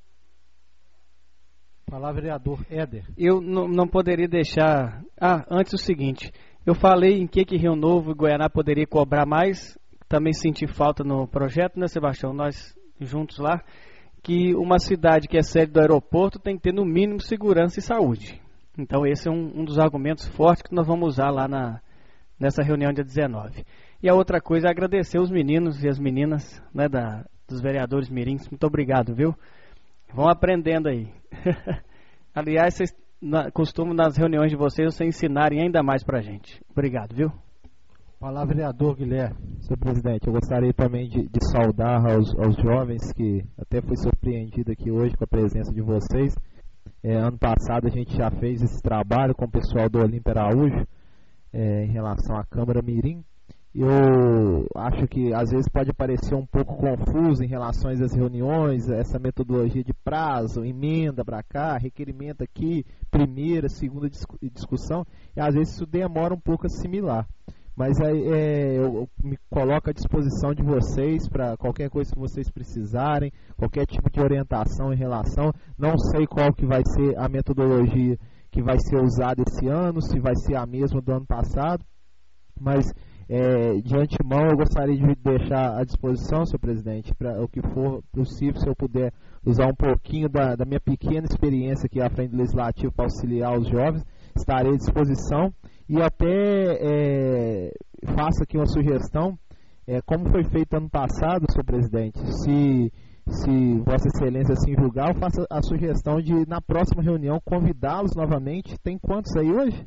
falar, vereador Éder. Eu não, não poderia deixar... Ah, antes o seguinte, eu falei em que, que Rio Novo e Goianá poderia cobrar mais, também senti falta no projeto, né, Sebastião? Nós juntos lá, que uma cidade que é sede do aeroporto tem que ter no mínimo segurança e saúde. Então esse é um, um dos argumentos fortes que nós vamos usar lá na, nessa reunião dia dezenove. E a outra coisa é agradecer os meninos e as meninas, né, da, dos vereadores mirins. Muito obrigado, viu? Vão aprendendo aí. Aliás, vocês na, costumam nas reuniões de vocês vocês ensinarem ainda mais pra gente. Obrigado, viu? Palavra, vereador Guilherme. Senhor presidente, eu gostaria também de, de saudar aos, aos jovens, que até fui surpreendido aqui hoje com a presença de vocês. É, ano passado a gente já fez esse trabalho com o pessoal do Olímpio Araújo, é, em relação à Câmara Mirim. Eu acho que às vezes pode parecer um pouco confuso em relação às reuniões, essa metodologia de prazo, emenda para cá, requerimento aqui, primeira, segunda discussão, e às vezes isso demora um pouco a assimilar. Mas aí, é, eu me coloco à disposição de vocês para qualquer coisa que vocês precisarem, qualquer tipo de orientação em relação. Não sei qual que vai ser a metodologia que vai ser usada esse ano, se vai ser a mesma do ano passado, mas é, de antemão eu gostaria de deixar à disposição, senhor presidente, para o que for possível, se eu puder usar um pouquinho da, da minha pequena experiência aqui à frente do Legislativo para auxiliar os jovens, estarei à disposição. E até é, faço aqui uma sugestão, é, como foi feito ano passado, senhor presidente, se, se Vossa Excelência assim julgar, eu faço a sugestão de, na próxima reunião, convidá-los novamente. Tem quantos aí hoje?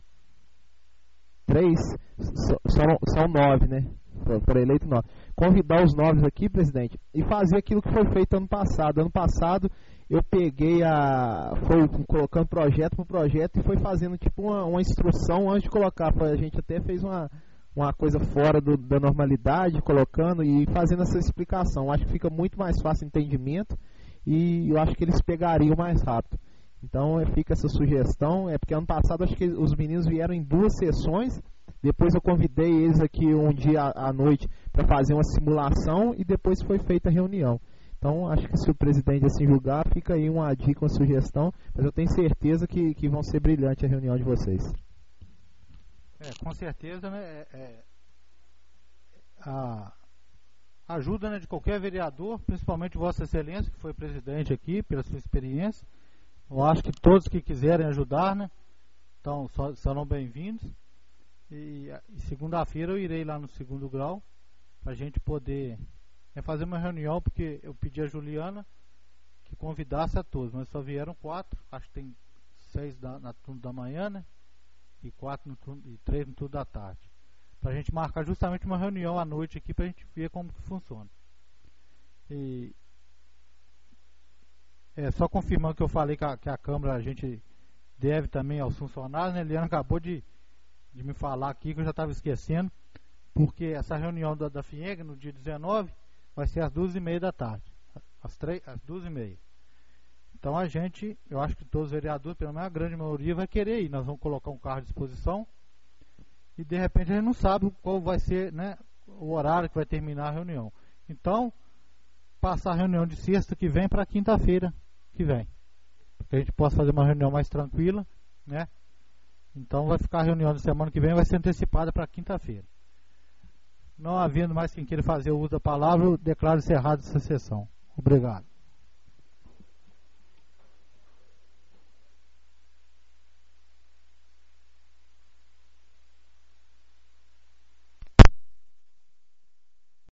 Três? São, são nove, né? Por eleito nove. Convidar os nove aqui, presidente, e fazer aquilo que foi feito ano passado. Ano passado eu peguei a... foi colocando projeto por projeto e foi fazendo tipo uma, uma instrução antes de colocar. A gente até fez uma, uma coisa fora do, da normalidade, colocando e fazendo essa explicação. Acho que fica muito mais fácil o entendimento e eu acho que eles pegariam mais rápido. Então fica essa sugestão, é porque ano passado acho que os meninos vieram em duas sessões, depois eu convidei eles aqui um dia à noite para fazer uma simulação e depois foi feita a reunião. Então acho que se o presidente assim julgar, fica aí uma dica, uma sugestão, mas eu tenho certeza que, que vão ser brilhantes a reunião de vocês. É, com certeza, né, é, é, a ajuda, né, de qualquer vereador, principalmente Vossa Excelência, que foi presidente aqui, pela sua experiência. Eu acho que todos que quiserem ajudar, né, então, só, serão bem-vindos. E, e segunda-feira eu irei lá no segundo grau, para a gente poder é, fazer uma reunião, porque eu pedi a Juliana que convidasse a todos, mas só vieram quatro, acho que tem seis da, na turno da manhã, né, e quatro no turno, e três no turno da tarde, para a gente marcar justamente uma reunião à noite aqui, para a gente ver como que funciona. E é, só confirmando que eu falei que a, que a Câmara a gente deve também aos funcionários, né, Eliana acabou de, de me falar aqui, que eu já estava esquecendo, porque essa reunião da, da FIEG no dia dezenove vai ser às duas e meia da tarde, às, três, às duas e meia. Então a gente, eu acho que todos os vereadores, pelo menos a grande maioria, vai querer ir. Nós vamos colocar um carro à disposição e de repente a gente não sabe qual vai ser, né, o horário que vai terminar a reunião. Então, passar a reunião de sexta que vem para quinta-feira que vem, para que a gente possa fazer uma reunião mais tranquila, né? Então vai ficar a reunião da semana que vem, vai ser antecipada para quinta-feira. Não havendo mais quem queira fazer o uso da palavra, eu declaro encerrada essa sessão. Obrigado.